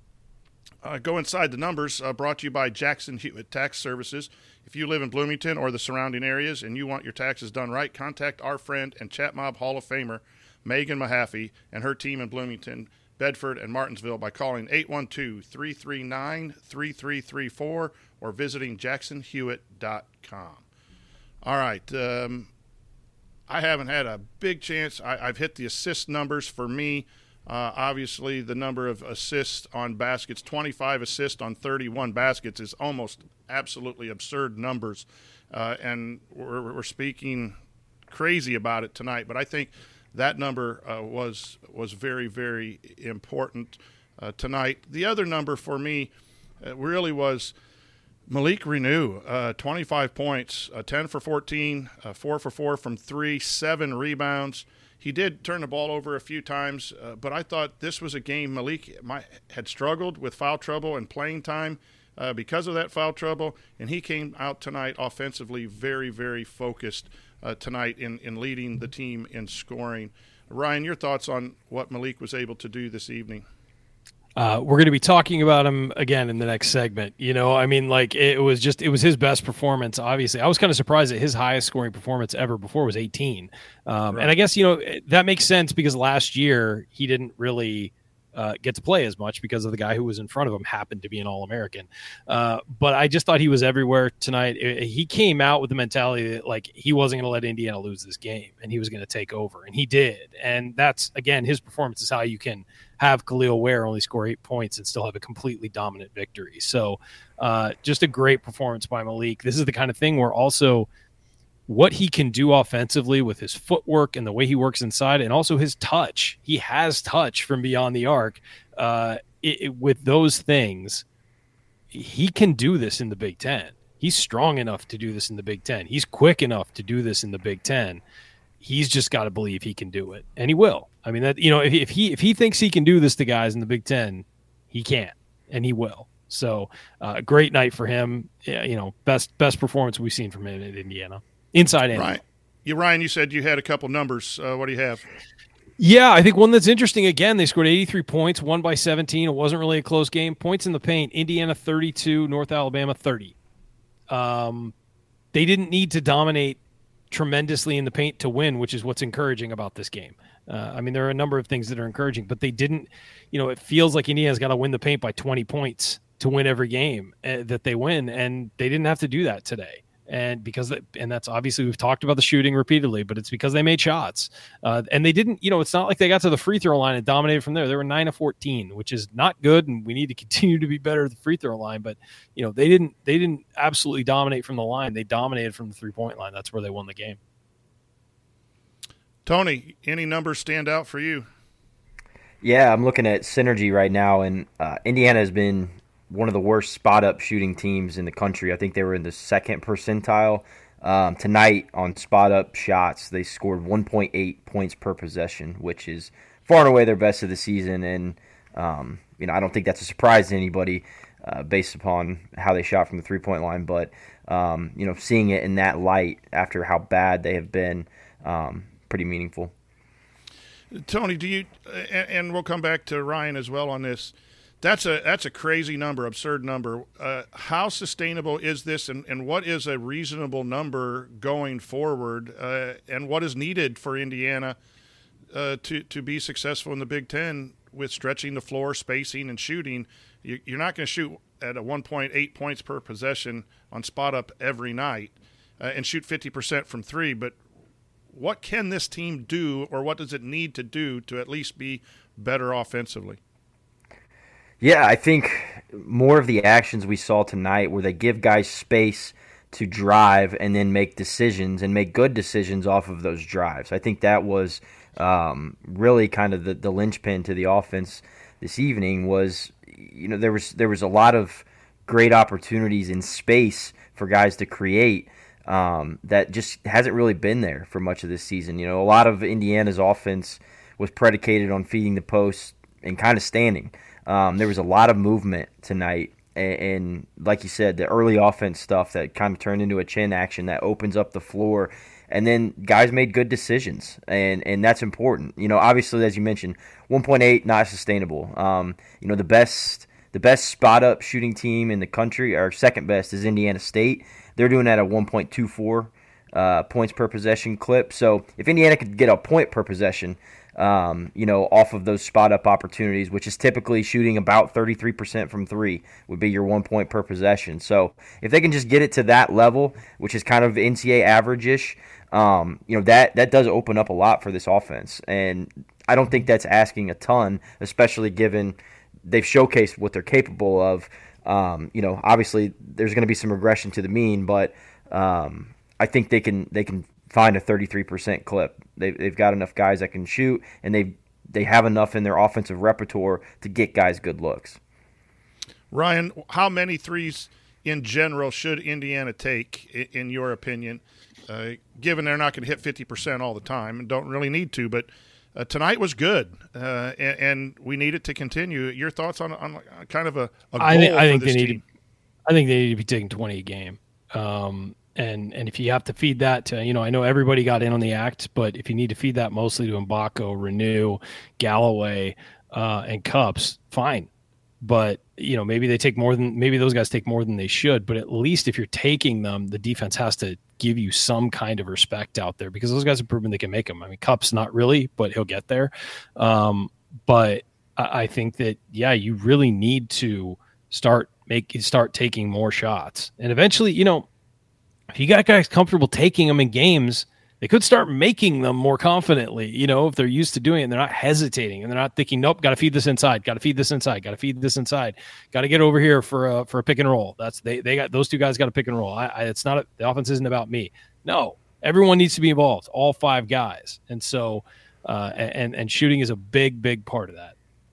uh, go inside the numbers, uh, brought to you by Jackson Hewitt Tax Services. If you live in Bloomington or the surrounding areas and you want your taxes done right, contact our friend and Chat Mob Hall of Famer, Megan Mahaffey, and her team in Bloomington, Bedford, and Martinsville by calling eight one two, three three nine, three three three four or visiting jackson hewitt dot com. All right. Um, I haven't had a big chance. I, I've hit the assist numbers for me. Uh, obviously, the number of assists on baskets, twenty-five assists on thirty-one baskets, is almost absolutely absurd numbers. Uh, and we're, we're speaking crazy about it tonight. But I think that number uh, was was very, very important uh, tonight. The other number for me uh, really was Malik Reneau, uh, twenty-five points, uh, ten for fourteen, uh, four for four from three, seven rebounds. He did turn the ball over a few times, uh, but I thought this was a game Malik might, had struggled with foul trouble and playing time uh, because of that foul trouble, and he came out tonight offensively very, very focused uh, tonight in, in leading the team in scoring. Ryan, your thoughts on what Malik was able to do this evening? Uh, we're going to be talking about him again in the next segment. You know, I mean, like it was just, it was his best performance. Obviously, I was kind of surprised that his highest scoring performance ever before was eighteen. Um, right. And I guess, you know, that makes sense because last year he didn't really uh, get to play as much because of the guy who was in front of him happened to be an All-American. Uh, but I just thought he was everywhere tonight. It, he came out with the mentality that like he wasn't going to let Indiana lose this game and he was going to take over, and he did. And that's, again, his performance is how you can have Khalil Ware only score eight points and still have a completely dominant victory. So uh, just a great performance by Malik. This is the kind of thing where also what he can do offensively with his footwork and the way he works inside, and also his touch. He has touch from beyond the arc. Uh, it, it, with those things, he can do this in the Big Ten. He's strong enough to do this in the Big Ten. He's quick enough to do this in the Big Ten. He's just got to believe he can do it, and he will. I mean, that you know, if, if he if he thinks he can do this to guys in the Big Ten, he can, and he will. So, uh, great night for him. Yeah, you know, best best performance we've seen from him at Indiana. Inside in. Right. You, Ryan, you said you had a couple numbers. Uh, what do you have? Yeah, I think one that's interesting, again, they scored eighty-three points, won by seventeen. It wasn't really a close game. Points in the paint, Indiana thirty-two, North Alabama thirty. Um, they didn't need to dominate tremendously in the paint to win, which is what's encouraging about this game. Uh, I mean, there are a number of things that are encouraging, but they didn't, you know, it feels like Indiana's got to win the paint by twenty points to win every game uh, that they win, and they didn't have to do that today. And because, and that's obviously, we've talked about the shooting repeatedly, but it's because they made shots. Uh, and they didn't, you know, it's not like they got to the free throw line and dominated from there. They were nine of fourteen, which is not good. And we need to continue to be better at the free throw line. But, you know, they didn't, they didn't absolutely dominate from the line. They dominated from the three point line. That's where they won the game. Tony, any numbers stand out for you? Yeah, I'm looking at Synergy right now, and uh, Indiana has been one of the worst spot-up shooting teams in the country. I think they were in the second percentile. Um, tonight, on spot-up shots, they scored one point eight points per possession, which is far and away their best of the season. And, um, you know, I don't think that's a surprise to anybody uh, based upon how they shot from the three-point line. But, um, you know, seeing it in that light after how bad they have been, um, pretty meaningful. Tony, do you – and we'll come back to Ryan as well on this – That's a that's a crazy number, absurd number. Uh, how sustainable is this, and, and what is a reasonable number going forward, uh, and what is needed for Indiana uh, to, to be successful in the Big Ten with stretching the floor, spacing, and shooting? You, you're not going to shoot at a one point eight points per possession on spot-up every night uh, and shoot fifty percent from three, but what can this team do, or what does it need to do to at least be better offensively? Yeah, I think more of the actions we saw tonight where they give guys space to drive and then make decisions and make good decisions off of those drives. I think that was um, really kind of the, the linchpin to the offense this evening was, you know, there was there was a lot of great opportunities in space for guys to create um, that just hasn't really been there for much of this season. You know, a lot of Indiana's offense was predicated on feeding the post and kind of standing. Um, there was a lot of movement tonight, and, and like you said, the early offense stuff that kind of turned into a chin action that opens up the floor, and then guys made good decisions, and, and that's important. You know, obviously, as you mentioned, one point eight not sustainable. Um, you know, the best the best spot up shooting team in the country, or second best, is Indiana State. They're doing that at one point two four uh, points per possession clip. So if Indiana could get a point per possession, Um, you know, off of those spot-up opportunities, which is typically shooting about thirty-three percent from three, would be your one point per possession. So if they can just get it to that level, which is kind of N C A A average-ish, um, you know, that, that does open up a lot for this offense. And I don't think that's asking a ton, especially given they've showcased what they're capable of. Um, you know, obviously there's going to be some regression to the mean, but um, I think they can they can find a thirty-three percent clip. They've, they've got enough guys that can shoot, and they they have enough in their offensive repertoire to get guys good looks. Ryan, how many threes in general should Indiana take, in your opinion, uh, given they're not going to hit fifty percent all the time and don't really need to, but uh, tonight was good, uh, and, and we need it to continue. Your thoughts on, on kind of a, a goal I think, I for think this they need team? to, I think they need to be taking twenty a game. Um, And and if you have to feed that to, you know, I know everybody got in on the act, but if you need to feed that mostly to Mbako, Renew, Galloway, uh, and Cups, fine. But, you know, maybe they take more than, maybe those guys take more than they should. But at least if you're taking them, the defense has to give you some kind of respect out there because those guys have proven they can make them. I mean, Cups, not really, but he'll get there. Um, but I, I think that, yeah, you really need to start make start taking more shots. And eventually, you know, if you got guys comfortable taking them in games, they could start making them more confidently, you know, if they're used to doing it and they're not hesitating and they're not thinking, nope, got to feed this inside, got to feed this inside, got to feed this inside, got to get over here for a, for a pick and roll. That's they, they got those two guys got to pick and roll. I, I, it's not, a, the offense isn't about me. No, everyone needs to be involved, all five guys. And so, uh, and, and shooting is a big, big part of that.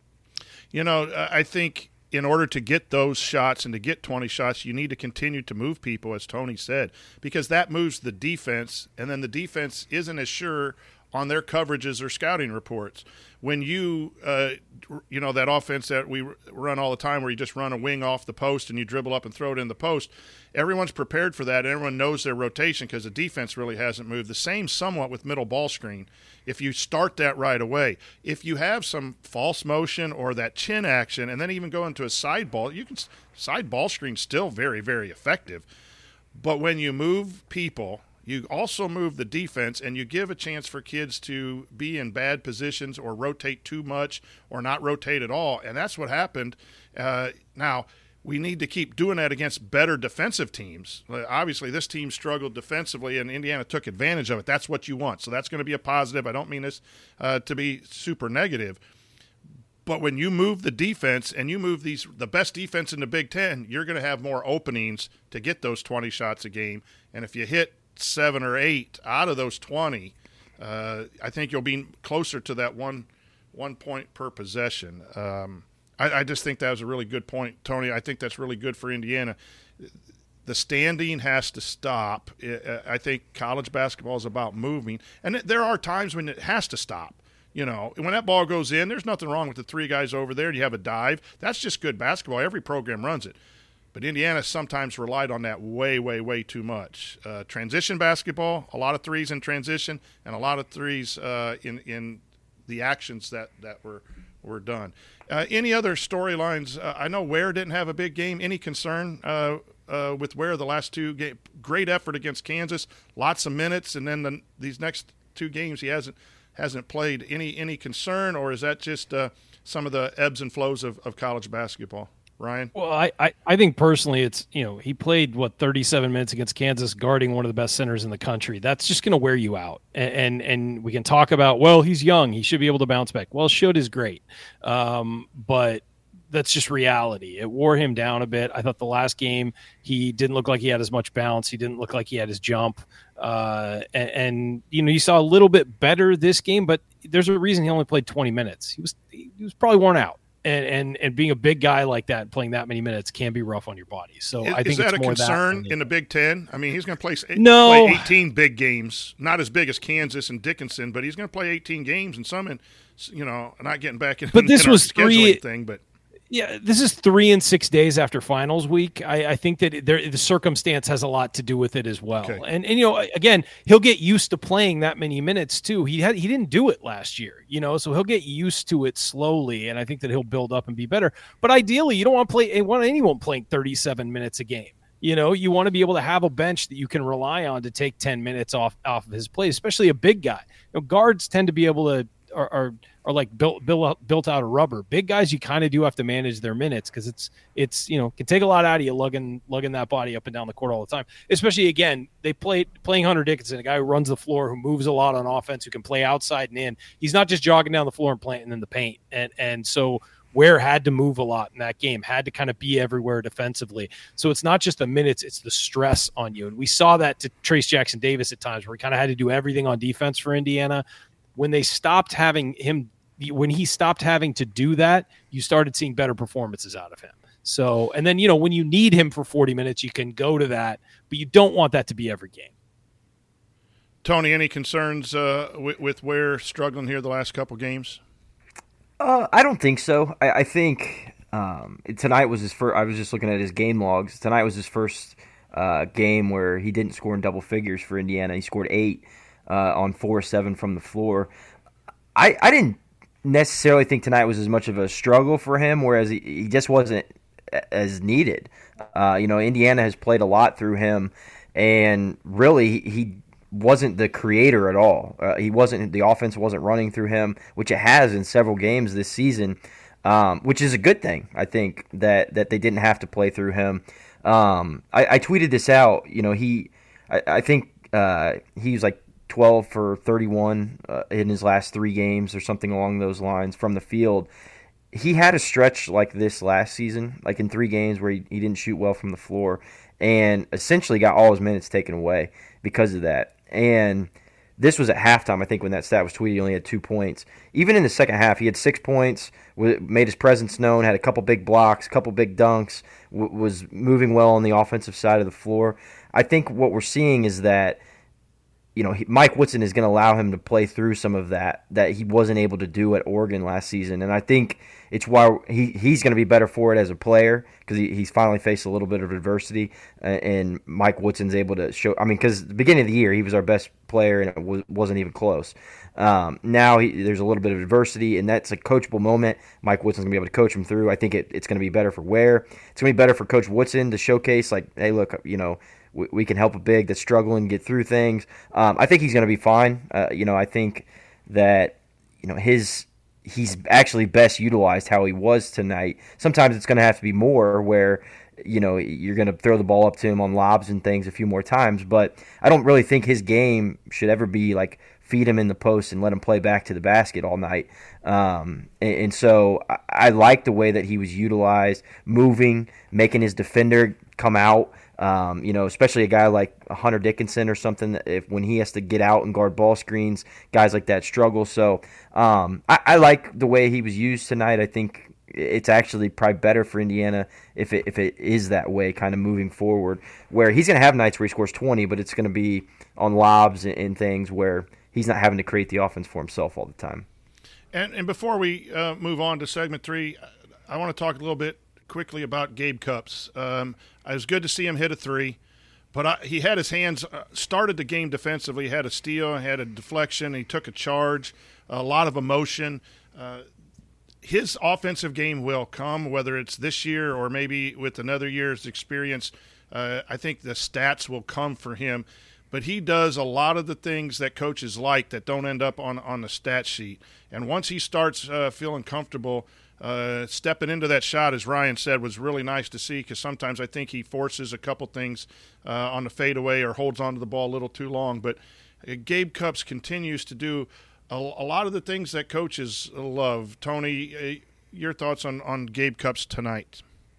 You know, I think in order to get those shots and to get twenty shots, you need to continue to move people, as Tony said, because that moves the defense, and then the defense isn't as sure on their coverages or scouting reports. When you, uh, you know, that offense that we run all the time where you just run a wing off the post and you dribble up and throw it in the post, everyone's prepared for that. Everyone knows their rotation because the defense really hasn't moved. The same somewhat with middle ball screen. If you start that right away, if you have some false motion or that chin action and then even go into a side ball, you can side ball screen still very, very effective. But when you move people, you also move the defense and you give a chance for kids to be in bad positions or rotate too much or not rotate at all. And that's what happened. Uh, now, we need to keep doing that against better defensive teams. Obviously, this team struggled defensively, and Indiana took advantage of it. That's what you want. So that's going to be a positive. I don't mean this uh, to be super negative. But when you move the defense and you move these the best defense in the Big Ten, you're going to have more openings to get those twenty shots a game. And if you hit seven or eight out of those twenty, uh, I think you'll be closer to that one one point per possession. Um, I, I just think that was a really good point, Tony. I think that's really good for Indiana. The standing has to stop. I think college basketball is about moving, and there are times when it has to stop. You know, when that ball goes in, there's nothing wrong with the three guys over there. You have a dive. That's just good basketball. Every program runs it. But Indiana sometimes relied on that way, way, way too much. Uh, transition basketball, a lot of threes in transition, and a lot of threes uh, in in the actions that, that were were done. Uh, any other storylines? Uh, I know Ware didn't have a big game. Any concern uh, uh, with Ware the last two games? Great effort against Kansas, lots of minutes, and then the, these next two games he hasn't hasn't played. Any any concern, or is that just uh, some of the ebbs and flows of, of college basketball? Ryan? Well, I, I, I think personally it's, you know, he played, what, thirty-seven minutes against Kansas guarding one of the best centers in the country. That's just going to wear you out. And, and and we can talk about, well, he's young. He should be able to bounce back. Well, should is great. Um, but that's just reality. It wore him down a bit. I thought the last game he didn't look like he had as much bounce. He didn't look like he had his jump. Uh, and, and, you know, you saw a little bit better this game, but there's a reason he only played twenty minutes. He was he was probably worn out. And, and and being a big guy like that, playing that many minutes can be rough on your body. So is, I think is that it's a more concern that in the Big Ten? I mean, he's going to play, no. play eighteen big games, not as big as Kansas and Dickinson, but he's going to play eighteen games and some in, you know, not getting back in. But this in was three thing, but. Yeah, this is three and six days after finals week. I, I think that there, the circumstance has a lot to do with it as well. Okay. And and you know, again, he'll get used to playing that many minutes too. He had he didn't do it last year, you know, so he'll get used to it slowly. And I think that he'll build up and be better. But ideally, you don't want to play want anyone playing thirty-seven minutes a game. You know, you want to be able to have a bench that you can rely on to take ten minutes off off of his play, especially a big guy. You know, guards tend to be able to are. are are like built built built out of rubber. Big guys, you kind of do have to manage their minutes because it's it's you know can take a lot out of you lugging lugging that body up and down the court all the time. Especially again, they played playing Hunter Dickinson, a guy who runs the floor, who moves a lot on offense, who can play outside and in. He's not just jogging down the floor and planting in the paint. And and so Ware had to move a lot in that game, had to kind of be everywhere defensively. So it's not just the minutes, it's the stress on you. And we saw that to Trace Jackson Davis at times where he kind of had to do everything on defense for Indiana. When they stopped having him When he stopped having to do that, you started seeing better performances out of him. So, and then, you know, when you need him for forty minutes, you can go to that, but you don't want that to be every game. Tony, any concerns uh, with, with Ware struggling here the last couple games? Uh, I don't think so. I, I think um, tonight was his first. I was just looking at his game logs. Tonight was his first uh, game where he didn't score in double figures for Indiana. He scored eight uh, on four seven from the floor. I, I didn't necessarily think tonight was as much of a struggle for him, whereas he, he just wasn't as needed. Uh, you know, Indiana has played a lot through him, and really he, he wasn't the creator at all. Uh, he wasn't. The offense wasn't running through him, which it has in several games this season. um, which is a good thing. I think that, that they didn't have to play through him. Um, I, I tweeted this out. You know, he, I, I think uh, he was like twelve for thirty-one uh, in his last three games or something along those lines from the field. He had a stretch like this last season, like in three games where he, he didn't shoot well from the floor and essentially got all his minutes taken away because of that. And this was at halftime, I think, when that stat was tweeted. He only had two points. Even in the second half, he had six points, made his presence known, had a couple big blocks, a couple big dunks, was moving well on the offensive side of the floor. I think what we're seeing is that, you know, he, Mike Woodson is going to allow him to play through some of that that he wasn't able to do at Oregon last season. And I think it's why he, he's going to be better for it as a player because he, he's finally faced a little bit of adversity. Uh, and Mike Woodson's able to show – I mean, because at the beginning of the year, he was our best player and it was, wasn't even close. Um, now he, there's a little bit of adversity, and that's a coachable moment. Mike Woodson's going to be able to coach him through. I think it, it's going to be better for Ware. It's going to be better for Coach Woodson to showcase, like, hey, look, you know – we can help a big that's struggling get through things. Um, I think he's going to be fine. Uh, you know, I think that you know his he's actually best utilized how he was tonight. Sometimes it's going to have to be more where you know you're going to throw the ball up to him on lobs and things a few more times. But I don't really think his game should ever be like feed him in the post and let him play back to the basket all night. Um, and, and so I, I like the way that he was utilized, moving, making his defender come out. Um, you know, especially a guy like Hunter Dickinson or something, that if when he has to get out and guard ball screens, guys like that struggle. So um, I, I like the way he was used tonight. I think it's actually probably better for Indiana if it if it is that way, kind of moving forward, where he's going to have nights where he scores twenty, but it's going to be on lobs and, and things where he's not having to create the offense for himself all the time. And, and before we uh, move on to segment three, I want to talk a little bit quickly about Gabe Cupps. Um, it was good to see him hit a three, but I, he had his hands uh, started the game defensively. He had a steal, had a deflection, he took a charge, a lot of emotion. Uh, his offensive game will come, whether it's this year or maybe with another year's experience. Uh, I think the stats will come for him, but he does a lot of the things that coaches like that don't end up on, on the stat sheet. And once he starts uh, feeling comfortable Uh, stepping into that shot, as Ryan said, was really nice to see because sometimes I think he forces a couple things uh, on the fadeaway or holds onto the ball a little too long. But uh, Gabe Cupps continues to do a, a lot of the things that coaches love. Tony, uh, your thoughts on, on Gabe Cupps tonight?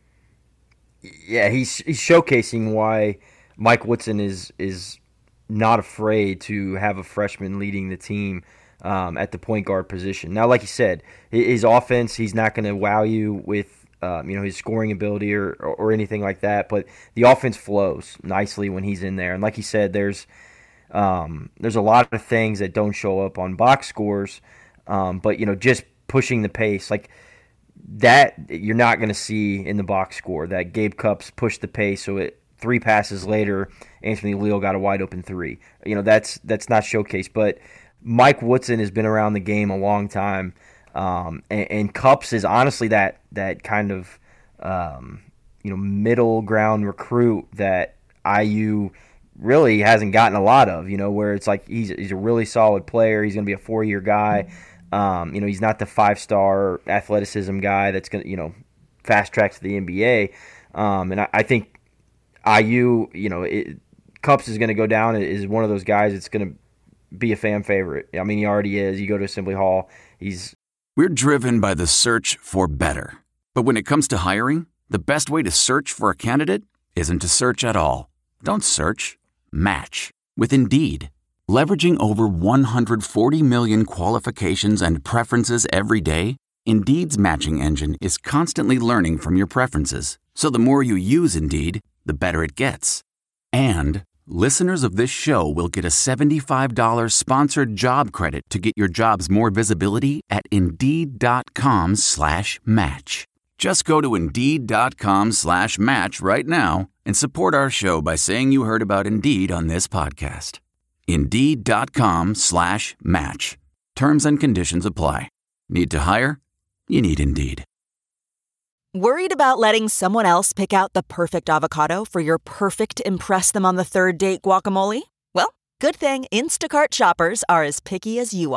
Yeah, he's he's showcasing why Mike Woodson is is not afraid to have a freshman leading the team Um, at the point guard position. Now, like you said, his offense, he's not going to wow you with um, you know his scoring ability or, or, or anything like that, but the offense flows nicely when he's in there. And like you said, there's um, there's a lot of things that don't show up on box scores, um, but you know just pushing the pace like that you're not going to see in the box score. That Gabe Cupps pushed the pace, so it three passes later, Anthony Leal got a wide open three. You know that's that's not showcased, but Mike Woodson has been around the game a long time, um, and, and Cupps is honestly that that kind of um, you know middle ground recruit that I U really hasn't gotten a lot of. You know, where it's like he's he's a really solid player. He's going to be a four year guy. Um, you know, he's not the five star athleticism guy that's going to you know fast track to the N B A. Um, and I, I think I U, you know, it, Cupps is going to go down as one of those guys that's going to be a fan favorite. I mean, he already is. You go to Assembly Hall, he's... We're driven by the search for better. But when it comes to hiring, the best way to search for a candidate isn't to search at all. Don't search. Match. With Indeed. Leveraging over one hundred forty million qualifications and preferences every day, Indeed's matching engine is constantly learning from your preferences. So the more you use Indeed, the better it gets. And listeners of this show will get a seventy-five dollars sponsored job credit to get your jobs more visibility at Indeed.com slash match. Just go to Indeed.com slash match right now and support our show by saying you heard about Indeed on this podcast. Indeed.com slash match. Terms and conditions apply. Need to hire? You need Indeed. Worried about letting someone else pick out the perfect avocado for your perfect impress them on the third date guacamole? Well, good thing Instacart shoppers are as picky as you are.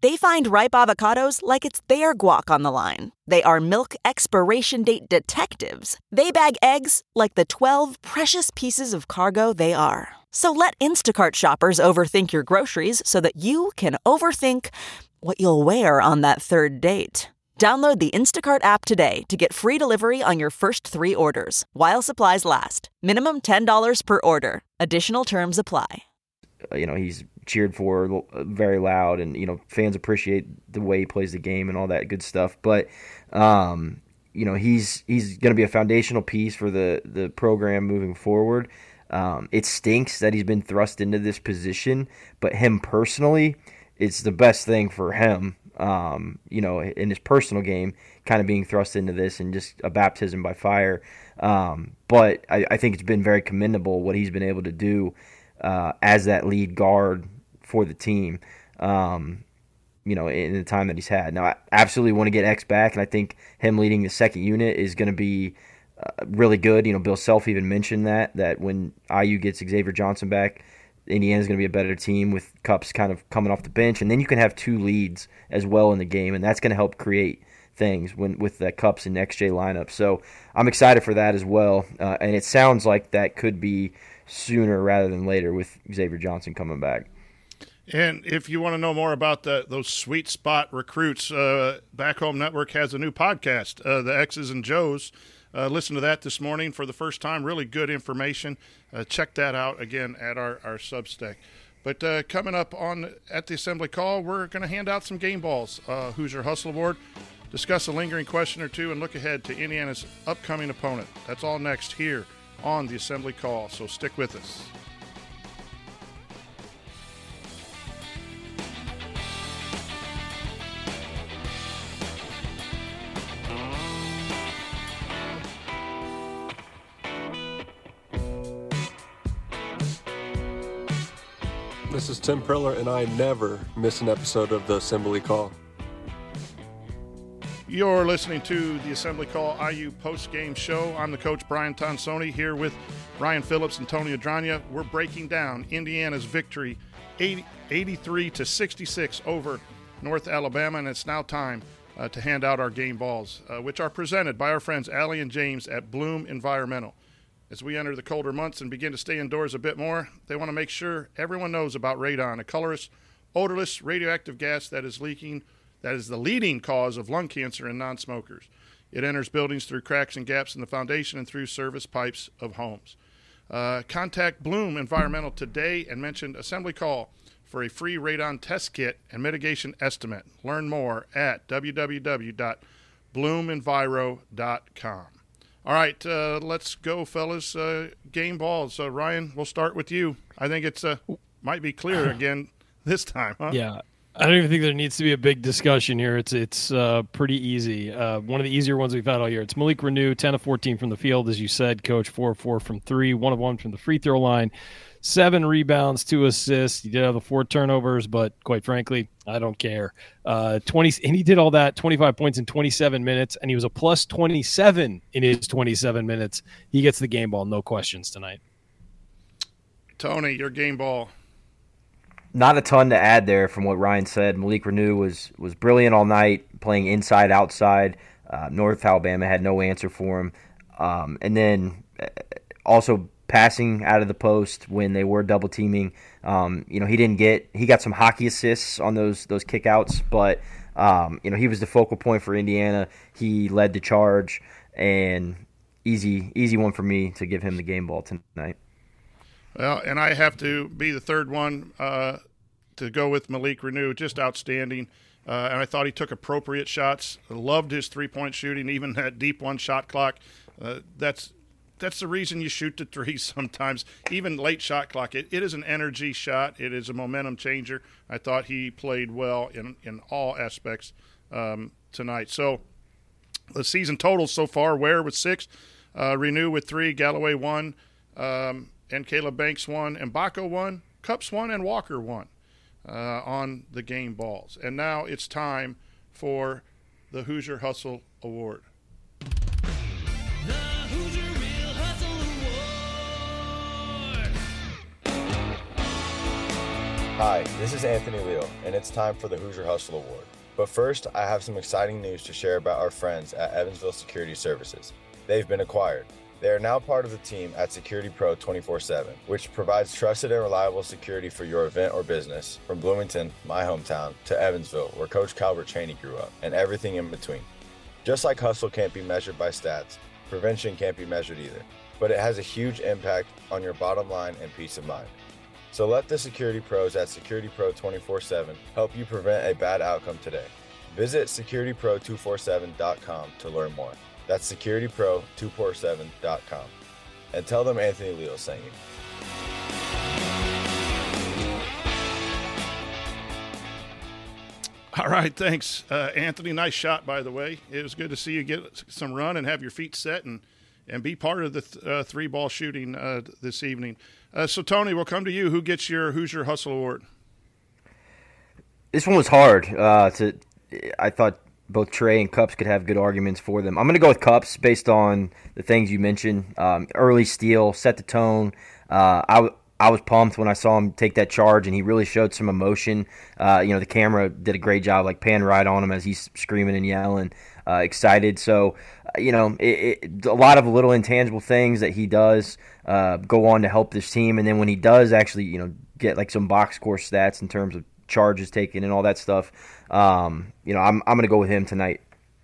They find ripe avocados like it's their guac on the line. They are milk expiration date detectives. They bag eggs like the twelve precious pieces of cargo they are. So let Instacart shoppers overthink your groceries so that you can overthink what you'll wear on that third date. Download the Instacart app today to get free delivery on your first three orders, while supplies last. Minimum ten dollars per order. Additional terms apply. You know, he's cheered for very loud, and, you know, fans appreciate the way he plays the game and all that good stuff. But, um, you know, he's he's going to be a foundational piece for the, the program moving forward. Um, it stinks that he's been thrust into this position, but him personally, it's the best thing for him, um, you know, in his personal game, kind of being thrust into this and just a baptism by fire. Um, but I, I think it's been very commendable what he's been able to do Uh, as that lead guard for the team, um, you know, in the time that he's had. Now, I absolutely want to get X back, and I think him leading the second unit is going to be uh, really good. You know, Bill Self even mentioned that, that when I U gets Xavier Johnson back, Indiana's going to be a better team with Cupps kind of coming off the bench, and then you can have two leads as well in the game, and that's going to help create things when with that Cupps and X J lineup. So I'm excited for that as well, uh, and it sounds like that could be sooner rather than later with Xavier Johnson coming back. And if you want to know more about the, those sweet spot recruits, uh, Back Home Network has a new podcast, uh, the X's and Joes. Uh, listen to that this morning for the first time. Really good information. Uh, check that out, again, at our, our Substack. But uh, coming up on at the Assembly Call, we're going to hand out some game balls. Uh, Hoosier Hustle Award, discuss a lingering question or two, and look ahead to Indiana's upcoming opponent. That's all next here on the Assembly Call, so stick with us. This is Tim Priller, and I never miss an episode of the Assembly Call. You're listening to the Assembly Call I U post-game show. I'm the coach, Brian Tonsoni, here with Ryan Phillips and Tony Adrania. We're breaking down Indiana's victory, eighty-three to sixty-six over North Alabama, and it's now time uh, to hand out our game balls, uh, which are presented by our friends Allie and James at Bloom Environmental. As we enter the colder months and begin to stay indoors a bit more, they want to make sure everyone knows about radon, a colorless, odorless, radioactive gas that is leaking That is the leading cause of lung cancer in non-smokers. It enters buildings through cracks and gaps in the foundation and through service pipes of homes. Uh, contact Bloom Environmental today and mention Assembly Call for a free radon test kit and mitigation estimate. Learn more at w w w dot bloom enviro dot com. All right, uh, let's go, fellas. Uh, game balls. Uh, Ryan, we'll start with you. I think it's uh, might be clear again this time, huh? Yeah. I don't even think there needs to be a big discussion here. It's it's uh, pretty easy. Uh, one of the easier ones we've had all year. It's Malik Reneau, ten of fourteen from the field, as you said, Coach, four of four from three, one of one from the free throw line, seven rebounds, two assists. He did have the four turnovers, but quite frankly, I don't care. Uh, twenty, and he did all that, twenty-five points in twenty-seven minutes, and he was a plus twenty-seven in his twenty-seven minutes. He gets the game ball, no questions tonight. Tony, your game ball. Not a ton to add there from what Ryan said. Malik Reneau was was brilliant all night, playing inside, outside. Uh, North Alabama had no answer for him. Um, and then also passing out of the post when they were double teaming. Um, you know, he didn't get he got some hockey assists on those those kickouts, but um, you know, he was the focal point for Indiana. He led the charge, and easy easy one for me to give him the game ball tonight. Well, and I have to be the third one uh, to go with Malik Reneau, just outstanding. Uh, and I thought he took appropriate shots. I loved his three-point shooting, even that deep one shot clock. Uh, that's that's the reason you shoot the three sometimes, even late shot clock. It, it is an energy shot. It is a momentum changer. I thought he played well in, in all aspects um, tonight. So the season totals so far, Ware with six, uh, Reneau with three, Galloway one, um, and Caleb Banks won, and Baco won, Cupps won, and Walker won uh, on the game balls. And now it's time for the Hoosier Hustle Award. The Hoosier Real Hustle Award. Hi, this is Anthony Leal, and it's time for the Hoosier Hustle Award. But first, I have some exciting news to share about our friends at Evansville Security Services. They've been acquired. They are now part of the team at Security Pro twenty-four seven, which provides trusted and reliable security for your event or business, from Bloomington, my hometown, to Evansville, where Coach Calvert Chaney grew up, and everything in between. Just like hustle can't be measured by stats, prevention can't be measured either, but it has a huge impact on your bottom line and peace of mind. So let the security pros at Security Pro twenty-four seven help you prevent a bad outcome today. Visit security pro two forty-seven dot com to learn more. That's security pro two forty-seven dot com. And tell them Anthony Leal sent you. All right, thanks, uh, Anthony. Nice shot, by the way. It was good to see you get some run and have your feet set and, and be part of the th- uh, three-ball shooting uh, this evening. Uh, so, Tony, we'll come to you. Who gets your Hoosier Hustle Award? This one was hard. Uh, to I thought both Trey and Cups could have good arguments for them. I'm going to go with Cups based on the things you mentioned. Um, early steal, set the tone. Uh, I, w- I was pumped when I saw him take that charge, and he really showed some emotion. Uh, you know, the camera did a great job, like pan right on him as he's screaming and yelling, uh, excited. So, you know, it, it, a lot of little intangible things that he does uh, go on to help this team. And then when he does actually, you know, get like some box score stats in terms of charges taken and all that stuff, um, you know, I'm I'm going to go with him tonight.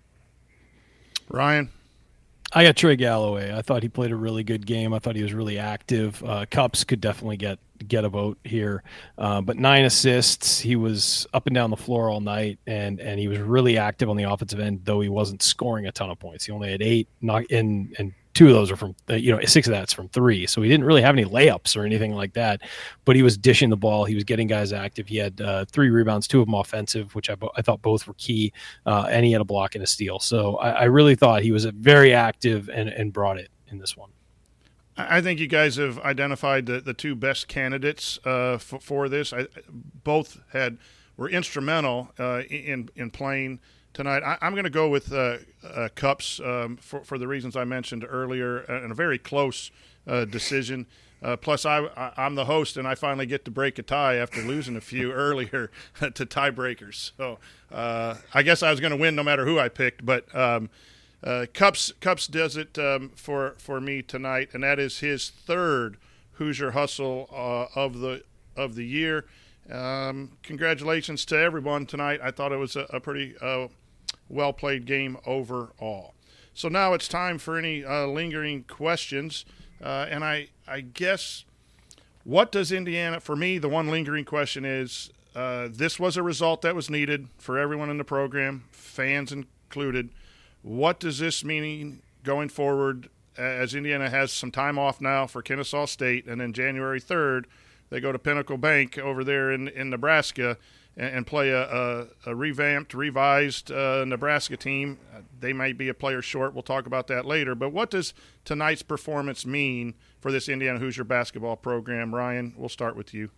Ryan? I got Trey Galloway. I thought he played a really good game. I thought he was really active. Uh, Cups could definitely get get a vote here, uh, but nine assists. He was up and down the floor all night, and and he was really active on the offensive end, though he wasn't scoring a ton of points. He only had eight, not in and two of those are from, you know, six of that's from three. So he didn't really have any layups or anything like that, but he was dishing the ball. He was getting guys active. He had uh, three rebounds, two of them offensive, which I, I thought both were key, uh, and he had a block and a steal. So I, I really thought he was very active and, and brought it in this one. I think you guys have identified the, the two best candidates uh, for, for this. I, both had were instrumental uh, in in playing tonight. I, I'm going to go with uh, uh, Cups um, for, for the reasons I mentioned earlier, and a very close uh, decision. Uh, plus, I, I, I'm the host, and I finally get to break a tie after losing a few earlier to tiebreakers. So uh, I guess I was going to win no matter who I picked. But um, uh, Cups Cups does it um, for for me tonight, and that is his third Hoosier Hustle uh, of the of the year. Um, congratulations to everyone tonight. I thought it was a, a pretty uh, well-played game overall. So now it's time for any uh, lingering questions. Uh, and I, I guess, what does Indiana, for me, the one lingering question is, uh, this was a result that was needed for everyone in the program, fans included. What does this mean going forward, as Indiana has some time off now for Kennesaw State, and then January third, they go to Pinnacle Bank over there in, in Nebraska and, and play a, a, a revamped, revised uh, Nebraska team. They might be a player short. We'll talk about that later. But what does tonight's performance mean for this Indiana Hoosier basketball program? Ryan, we'll start with you.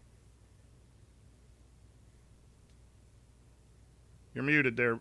You're muted there.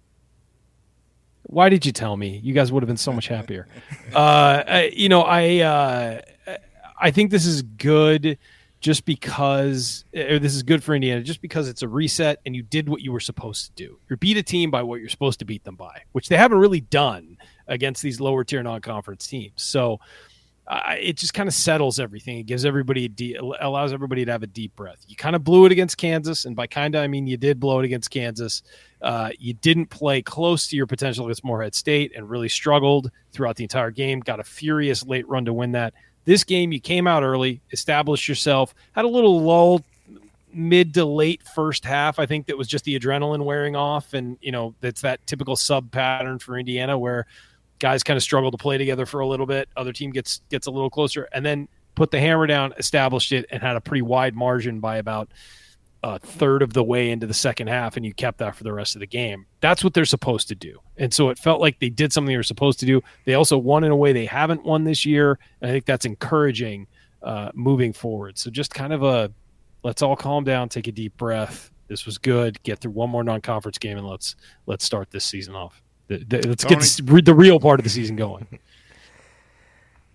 Why did you tell me? You guys would have been so much happier. uh, I, you know, I uh, I think this is good. Just because or this is good for Indiana, just because it's a reset and you did what you were supposed to do. You beat a team by what you're supposed to beat them by, which they haven't really done against these lower tier non-conference teams. So uh, it just kind of settles everything. It gives everybody a deep, allows everybody to have a deep breath. You kind of blew it against Kansas, and by kind of I mean you did blow it against Kansas. Uh, you didn't play close to your potential against Morehead State and really struggled throughout the entire game. Got a furious late run to win that. This game, you came out early, established yourself, had a little lull mid to late first half. I think that was just the adrenaline wearing off. And, you know, that's that typical sub pattern for Indiana where guys kind of struggle to play together for a little bit. Other team gets gets a little closer and then put the hammer down, established it, and had a pretty wide margin by about a third of the way into the second half, and you kept that for the rest of the game. That's what they're supposed to do. And so it felt like they did something they were supposed to do. They also won in a way they haven't won this year, and I think that's encouraging uh, moving forward. So just kind of a let's all calm down, take a deep breath. This was good. Get through one more non-conference game, and let's let's start this season off. The, the, let's Tony. get this, the real part of the season going.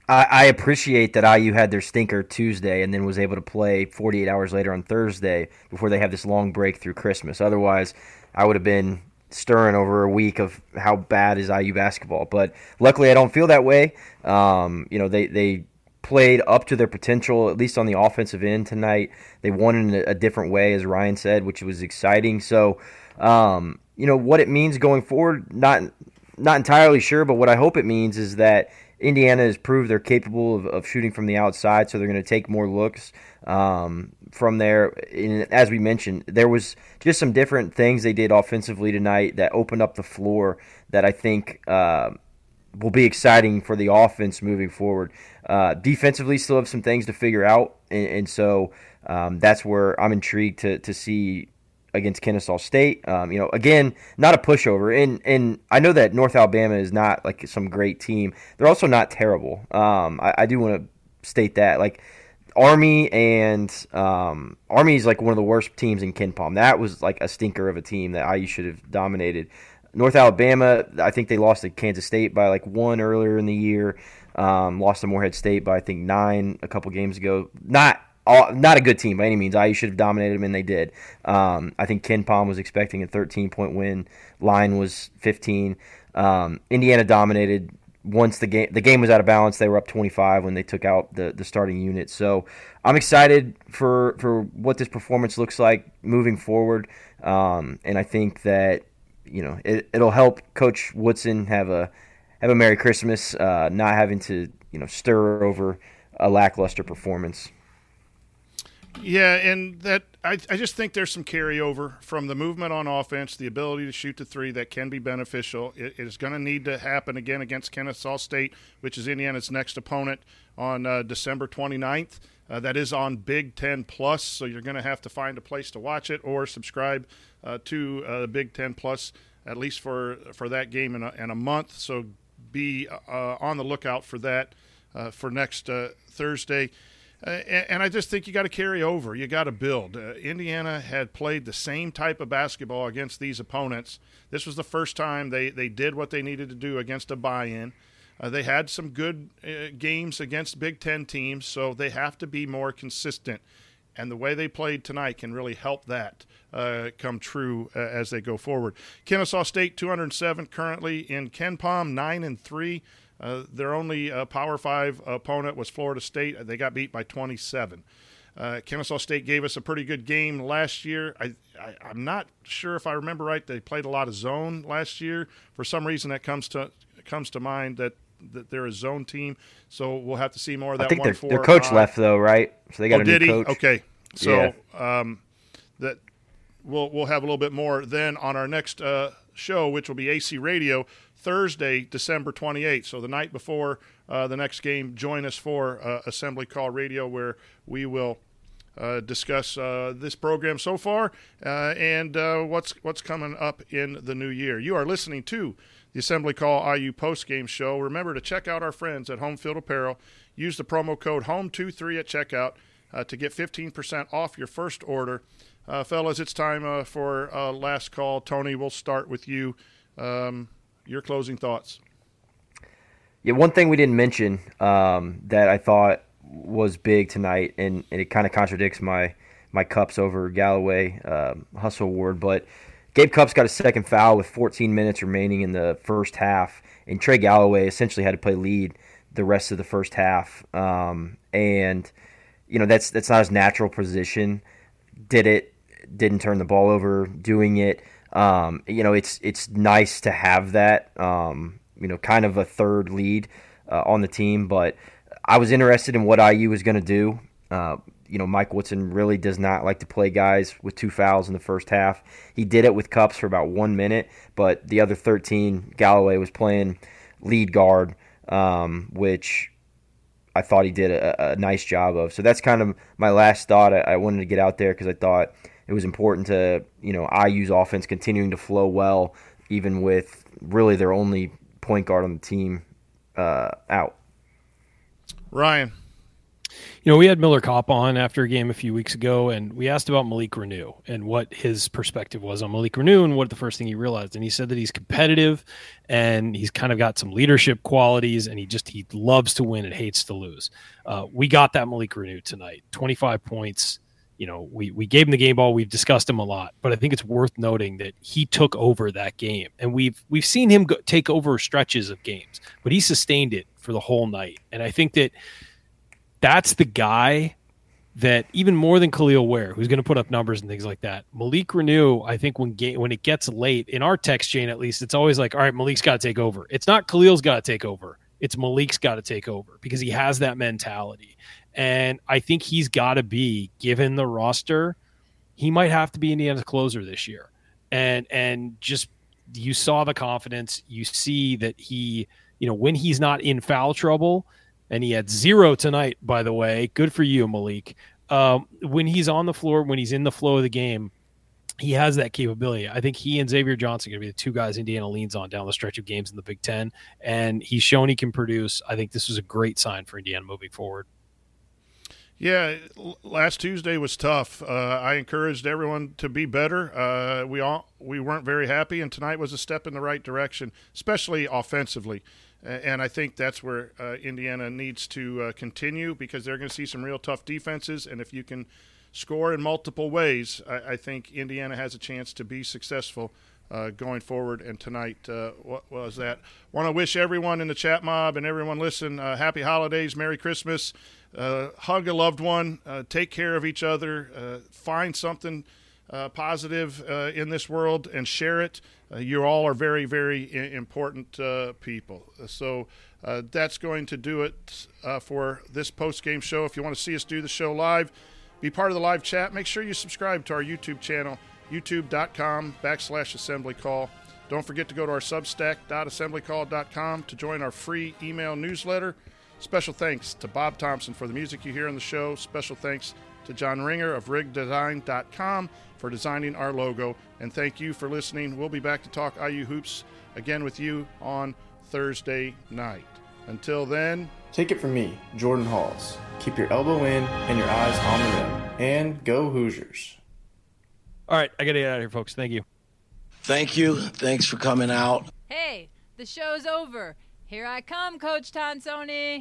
I, I appreciate that I U had their stinker Tuesday and then was able to play forty-eight hours later on Thursday before they have this long break through Christmas. Otherwise, I would have been stirring over a week of how bad is I U basketball. But luckily, I don't feel that way. Um, you know, they, they played up to their potential, at least on the offensive end tonight. They won in a, a different way, as Ryan said, which was exciting. So, um, you know, what it means going forward, not not entirely sure, but what I hope it means is that Indiana has proved they're capable of, of shooting from the outside, so they're going to take more looks um, from there. And as we mentioned, there was just some different things they did offensively tonight that opened up the floor that I think uh, will be exciting for the offense moving forward. Uh, defensively, still have some things to figure out, and, and so um, that's where I'm intrigued to to see against Kennesaw State. Um, you know, again, not a pushover. And and I know that North Alabama is not like some great team. They're also not terrible. Um, I, I do want to state that. Like Army and um, Army is like one of the worst teams in KenPom. That was like a stinker of a team that I U should have dominated. North Alabama, I think they lost to Kansas State by like one earlier in the year. Um, lost to Morehead State by I think nine a couple games ago. Not All, not a good team by any means. I U should have dominated them, and they did. Um, I think KenPom was expecting a thirteen-point win. Line was fifteen. Um, Indiana dominated. Once the game the game was out of balance, they were up twenty-five when they took out the, the starting unit. So I'm excited for for what this performance looks like moving forward, um, and I think that you know it, it'll help Coach Woodson have a have a Merry Christmas, uh, not having to you know stir over a lackluster performance. Yeah, and that I, I just think there's some carryover from the movement on offense, the ability to shoot the three that can be beneficial. It, it is going to need to happen again against Kennesaw State, which is Indiana's next opponent on uh, December twenty-ninth. Uh, that is on Big Ten Plus, so you're going to have to find a place to watch it or subscribe uh, to uh, Big Ten Plus, at least for for that game in a, in a month. So be uh, on the lookout for that uh, for next uh, Thursday. Uh, and, and I just think you got to carry over. You got to build. Uh, Indiana had played the same type of basketball against these opponents. This was the first time they, they did what they needed to do against a buy-in. Uh, they had some good uh, games against Big Ten teams, so they have to be more consistent. And the way they played tonight can really help that uh, come true uh, as they go forward. Kennesaw State, two hundred seven currently in KenPom, nine and three. Uh, their only uh, Power Five opponent was Florida State. They got beat by twenty-seven. Uh, Kennesaw State gave us a pretty good game last year. I, I, I'm not sure if I remember right. They played a lot of zone last year. For some reason, that comes to comes to mind that, that they're a zone team. So we'll have to see more of that. I think one their, for, their coach uh, left though, right? So they got oh, a new did he? coach. Okay, so yeah. um, that we'll we'll have a little bit more then on our next uh, show, which will be A C Radio. Thursday, December twenty-eighth, so the night before uh, the next game, join us for uh, Assembly Call Radio, where we will uh, discuss uh, this program so far uh, and uh, what's what's coming up in the new year. You are listening to the Assembly Call I U postgame show. Remember to check out our friends at Home Field Apparel. Use the promo code home twenty-three at checkout uh, to get fifteen percent off your first order. Uh, fellas, it's time uh, for uh, last call. Tony, we'll start with you. Um, Your closing thoughts. Yeah, one thing we didn't mention um, that I thought was big tonight, and, and it kind of contradicts my my Cups over Galloway uh, Hustle Award, but Gabe Cupps got a second foul with fourteen minutes remaining in the first half, and Trey Galloway essentially had to play lead the rest of the first half. Um, and you know that's that's not his natural position. Did it? Didn't turn the ball over doing it. Um, you know, it's it's nice to have that, um, you know, kind of a third lead uh, on the team. But I was interested in what I U was going to do. Uh, you know, Mike Woodson really does not like to play guys with two fouls in the first half. He did it with Cupps for about one minute, but the other thirteen, Galloway was playing lead guard, um, which I thought he did a, a nice job of. So that's kind of my last thought. I, I wanted to get out there because I thought it was important to, you know, I U's offense continuing to flow well, even with really their only point guard on the team uh, out. Ryan. You know, we had Miller Kopp on after a game a few weeks ago, and we asked about Malik Reneau and what his perspective was on Malik Reneau and what the first thing he realized. And he said that he's competitive and he's kind of got some leadership qualities, and he just he loves to win and hates to lose. Uh, we got that Malik Reneau tonight, twenty-five points. You know, we, we gave him the game ball. We've discussed him a lot, but I think it's worth noting that he took over that game, and we've we've seen him go, take over stretches of games, but he sustained it for the whole night. And I think that that's the guy that even more than Khalil Ware, who's going to put up numbers and things like that. Malik Reneau, I think when game, when it gets late in our text chain, at least, it's always like, all right, Malik's got to take over. It's not Khalil's got to take over. It's Malik's got to take over because he has that mentality. And I think he's got to be, given the roster, he might have to be Indiana's closer this year. And and just you saw the confidence. You see that he, you know, when he's not in foul trouble, and he had zero tonight, by the way. Good for you, Malik. Um, when he's on the floor, when he's in the flow of the game, he has that capability. I think he and Xavier Johnson are going to be the two guys Indiana leans on down the stretch of games in the Big Ten, and he's shown he can produce. I think this was a great sign for Indiana moving forward. Yeah, last Tuesday was tough. Uh, I encouraged everyone to be better. Uh, we all we weren't very happy, and tonight was a step in the right direction, especially offensively. And I think that's where uh, Indiana needs to uh, continue, because they're going to see some real tough defenses. And if you can score in multiple ways, I, I think Indiana has a chance to be successful uh, going forward. And tonight uh, what was that? Want to wish everyone in the chat mob and everyone listen, uh, happy holidays, Merry Christmas. Uh, hug a loved one, uh, take care of each other, uh, find something uh, positive uh, in this world and share it. Uh, you all are very, very I- important uh, people. So uh, that's going to do it uh, for this post-game show. If you want to see us do the show live, be part of the live chat, make sure you subscribe to our YouTube channel, youtube.com backslash assembly call. Don't forget to go to our substack dot assembly call dot com to join our free email newsletter. Special thanks to Bob Thompson for the music you hear on the show. Special thanks to John Ringer of rig design dot com for designing our logo. And thank you for listening. We'll be back to talk I U Hoops again with you on Thursday night. Until then, take it from me, Jordan Halls. Keep your elbow in and your eyes on the rim. And go Hoosiers. All right, I got to get out of here, folks. Thank you. Thank you. Thanks for coming out. Hey, the show's over. Here I come, Coach Tonsoni.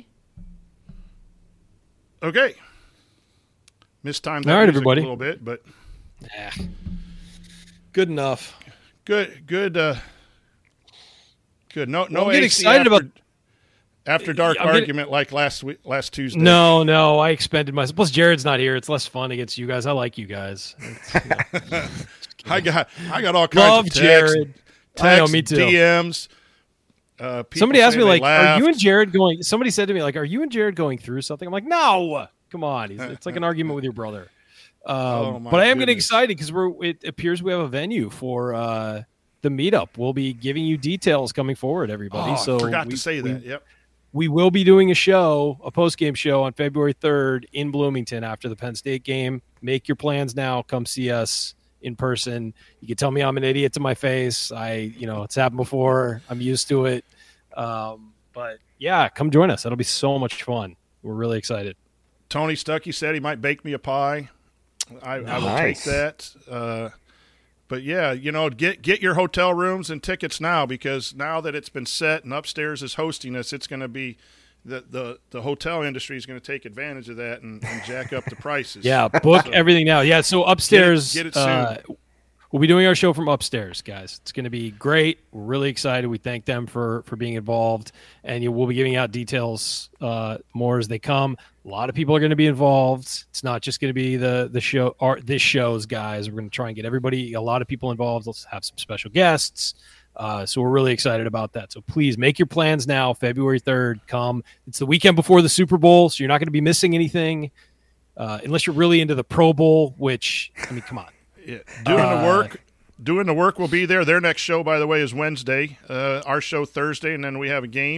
Okay. Mistimed All that right, music everybody. a little bit, but yeah, good enough. Good, good, uh, good. No, no. Well, I'm getting A C excited after, about after dark I'm getting- argument like last week, last Tuesday. No, no, I expended myself. Plus, Jared's not here. It's less fun against you guys. I like you guys. It's, you know, I got, I got all kinds Love of texts, Jared. texts, I know, me too. D Ms. Uh, people Somebody asked me, saying they like, are laughed. you and Jared going? Somebody said to me, like, are you and Jared going through something? I'm like, no, come on. He's, it's like an argument with your brother. Um, Oh, my but I am getting goodness. excited because we're. It appears we have a venue for uh, the meetup. We'll be giving you details coming forward, everybody. Oh, so I forgot we, to say we- that. Yep. We will be doing a show, a post-game show on February third in Bloomington after the Penn State game. Make your plans now. Come see us in person. You can tell me I'm an idiot to my face. I, you know, it's happened before. I'm used to it. Um, but yeah, come join us. That'll be so much fun. We're really excited. Tony Stuckey said he might bake me a pie. I, I will Nice. take that. Uh, but yeah, you know, get get your hotel rooms and tickets now, because now that it's been set and Upstairs is hosting us, it's going to be the, the the hotel industry is going to take advantage of that and, and jack up the prices. Yeah, book So, everything now. Yeah, so upstairs, Get it- get it uh, we'll be doing our show from upstairs, guys. It's going to be great. We're really excited. We thank them for for being involved, and you will be giving out details uh, more as they come. A lot of people are going to be involved. It's not just going to be the the show, or this show's guys. We're going to try and get everybody, a lot of people involved. Let's have some special guests. Uh, so we're really excited about that. So please make your plans now. February third, come. It's the weekend before the Super Bowl, so you're not going to be missing anything, uh, unless you're really into the Pro Bowl. Which, I mean, come on. Yeah, doing Uh, the work. Doing the work will be there. Their next show, by the way, is Wednesday. Uh, our show Thursday, and then we have a game.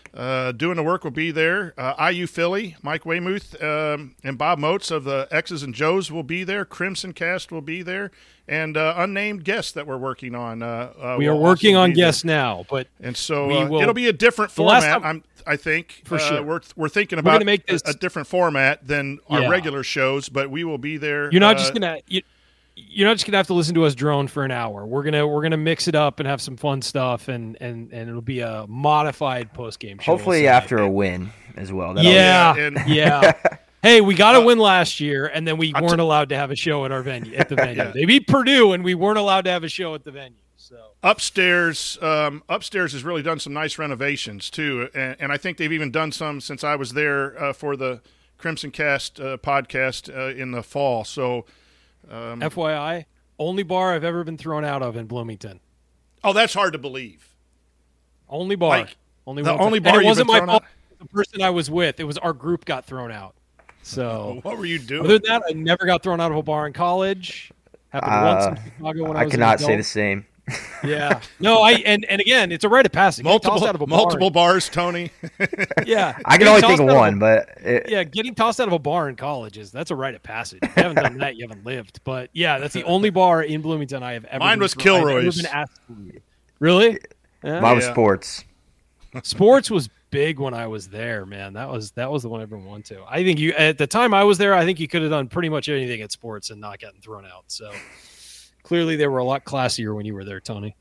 Uh, doing the work will be there. Uh, I U Philly, Mike Weymouth, um, and Bob Moats of the X's and Joes will be there. Crimson Cast will be there, and uh, unnamed guests that we're working on. Uh, uh, we are working on guests there. now, but and so we uh, will, it'll be a different format. Time, I'm, I think for sure. Uh, we're we're thinking about we're make this, a, a different format than our yeah. regular shows, but we will be there. You're not uh, just gonna. You, You're not just gonna have to listen to us drone for an hour. We're gonna we're gonna mix it up and have some fun stuff, and and, and it'll be a modified post game show. Hopefully after a win as well. That'll yeah, and, yeah. Hey, we got a uh, win last year, and then we I'll weren't t- allowed to have a show at our venue at the venue. yeah. They beat Purdue, and we weren't allowed to have a show at the venue. So upstairs, um, upstairs has really done some nice renovations too, and, and I think they've even done some since I was there uh, for the Crimson Cast uh, podcast uh, in the fall. So, um, F Y I. Only bar I've ever been thrown out of in Bloomington. Oh, that's hard to believe. Only bar. Like, only the one only time. bar and it wasn't my fault. Out? The person I was with. It was our group got thrown out. So what were you doing? Other than that, I never got thrown out of a bar in college. Happened uh, once in Chicago when I, I was cannot an say the same. Yeah. No, I and, and again, it's a rite of passage. Multiple out of a multiple bar. bars, Tony. Yeah. I can only think of one, of, but it, yeah, getting tossed out of a bar in college is that's a rite of passage. If you haven't done that, you haven't lived. But yeah, that's the only bar in Bloomington I have ever. Mine been was through. Kilroy's. Been asked to. Really? Yeah. Mine was yeah. Sports. Sports was big when I was there, man. That was that was the one everyone went to. I think you at the time I was there, I think you could have done pretty much anything at Sports and not gotten thrown out. So clearly they were a lot classier when you were there, Tony.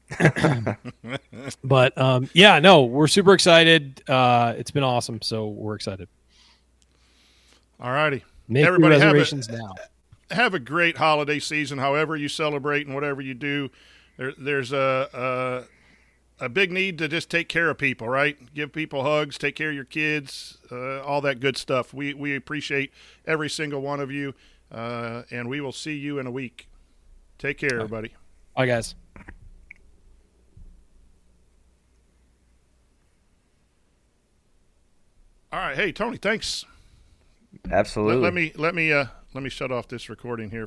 But um, yeah, no, we're super excited. Uh, it's been awesome, so we're excited. All righty, make everybody reservations have a, now. Have a great holiday season, however you celebrate and whatever you do. There, there's a. a A big need to just take care of people, right? Give people hugs, take care of your kids, uh, all that good stuff. We we appreciate every single one of you, uh, and we will see you in a week. Take care, everybody. Bye, guys. All right, hey Tony, thanks. Absolutely. Let, let me let me uh, let me shut off this recording here.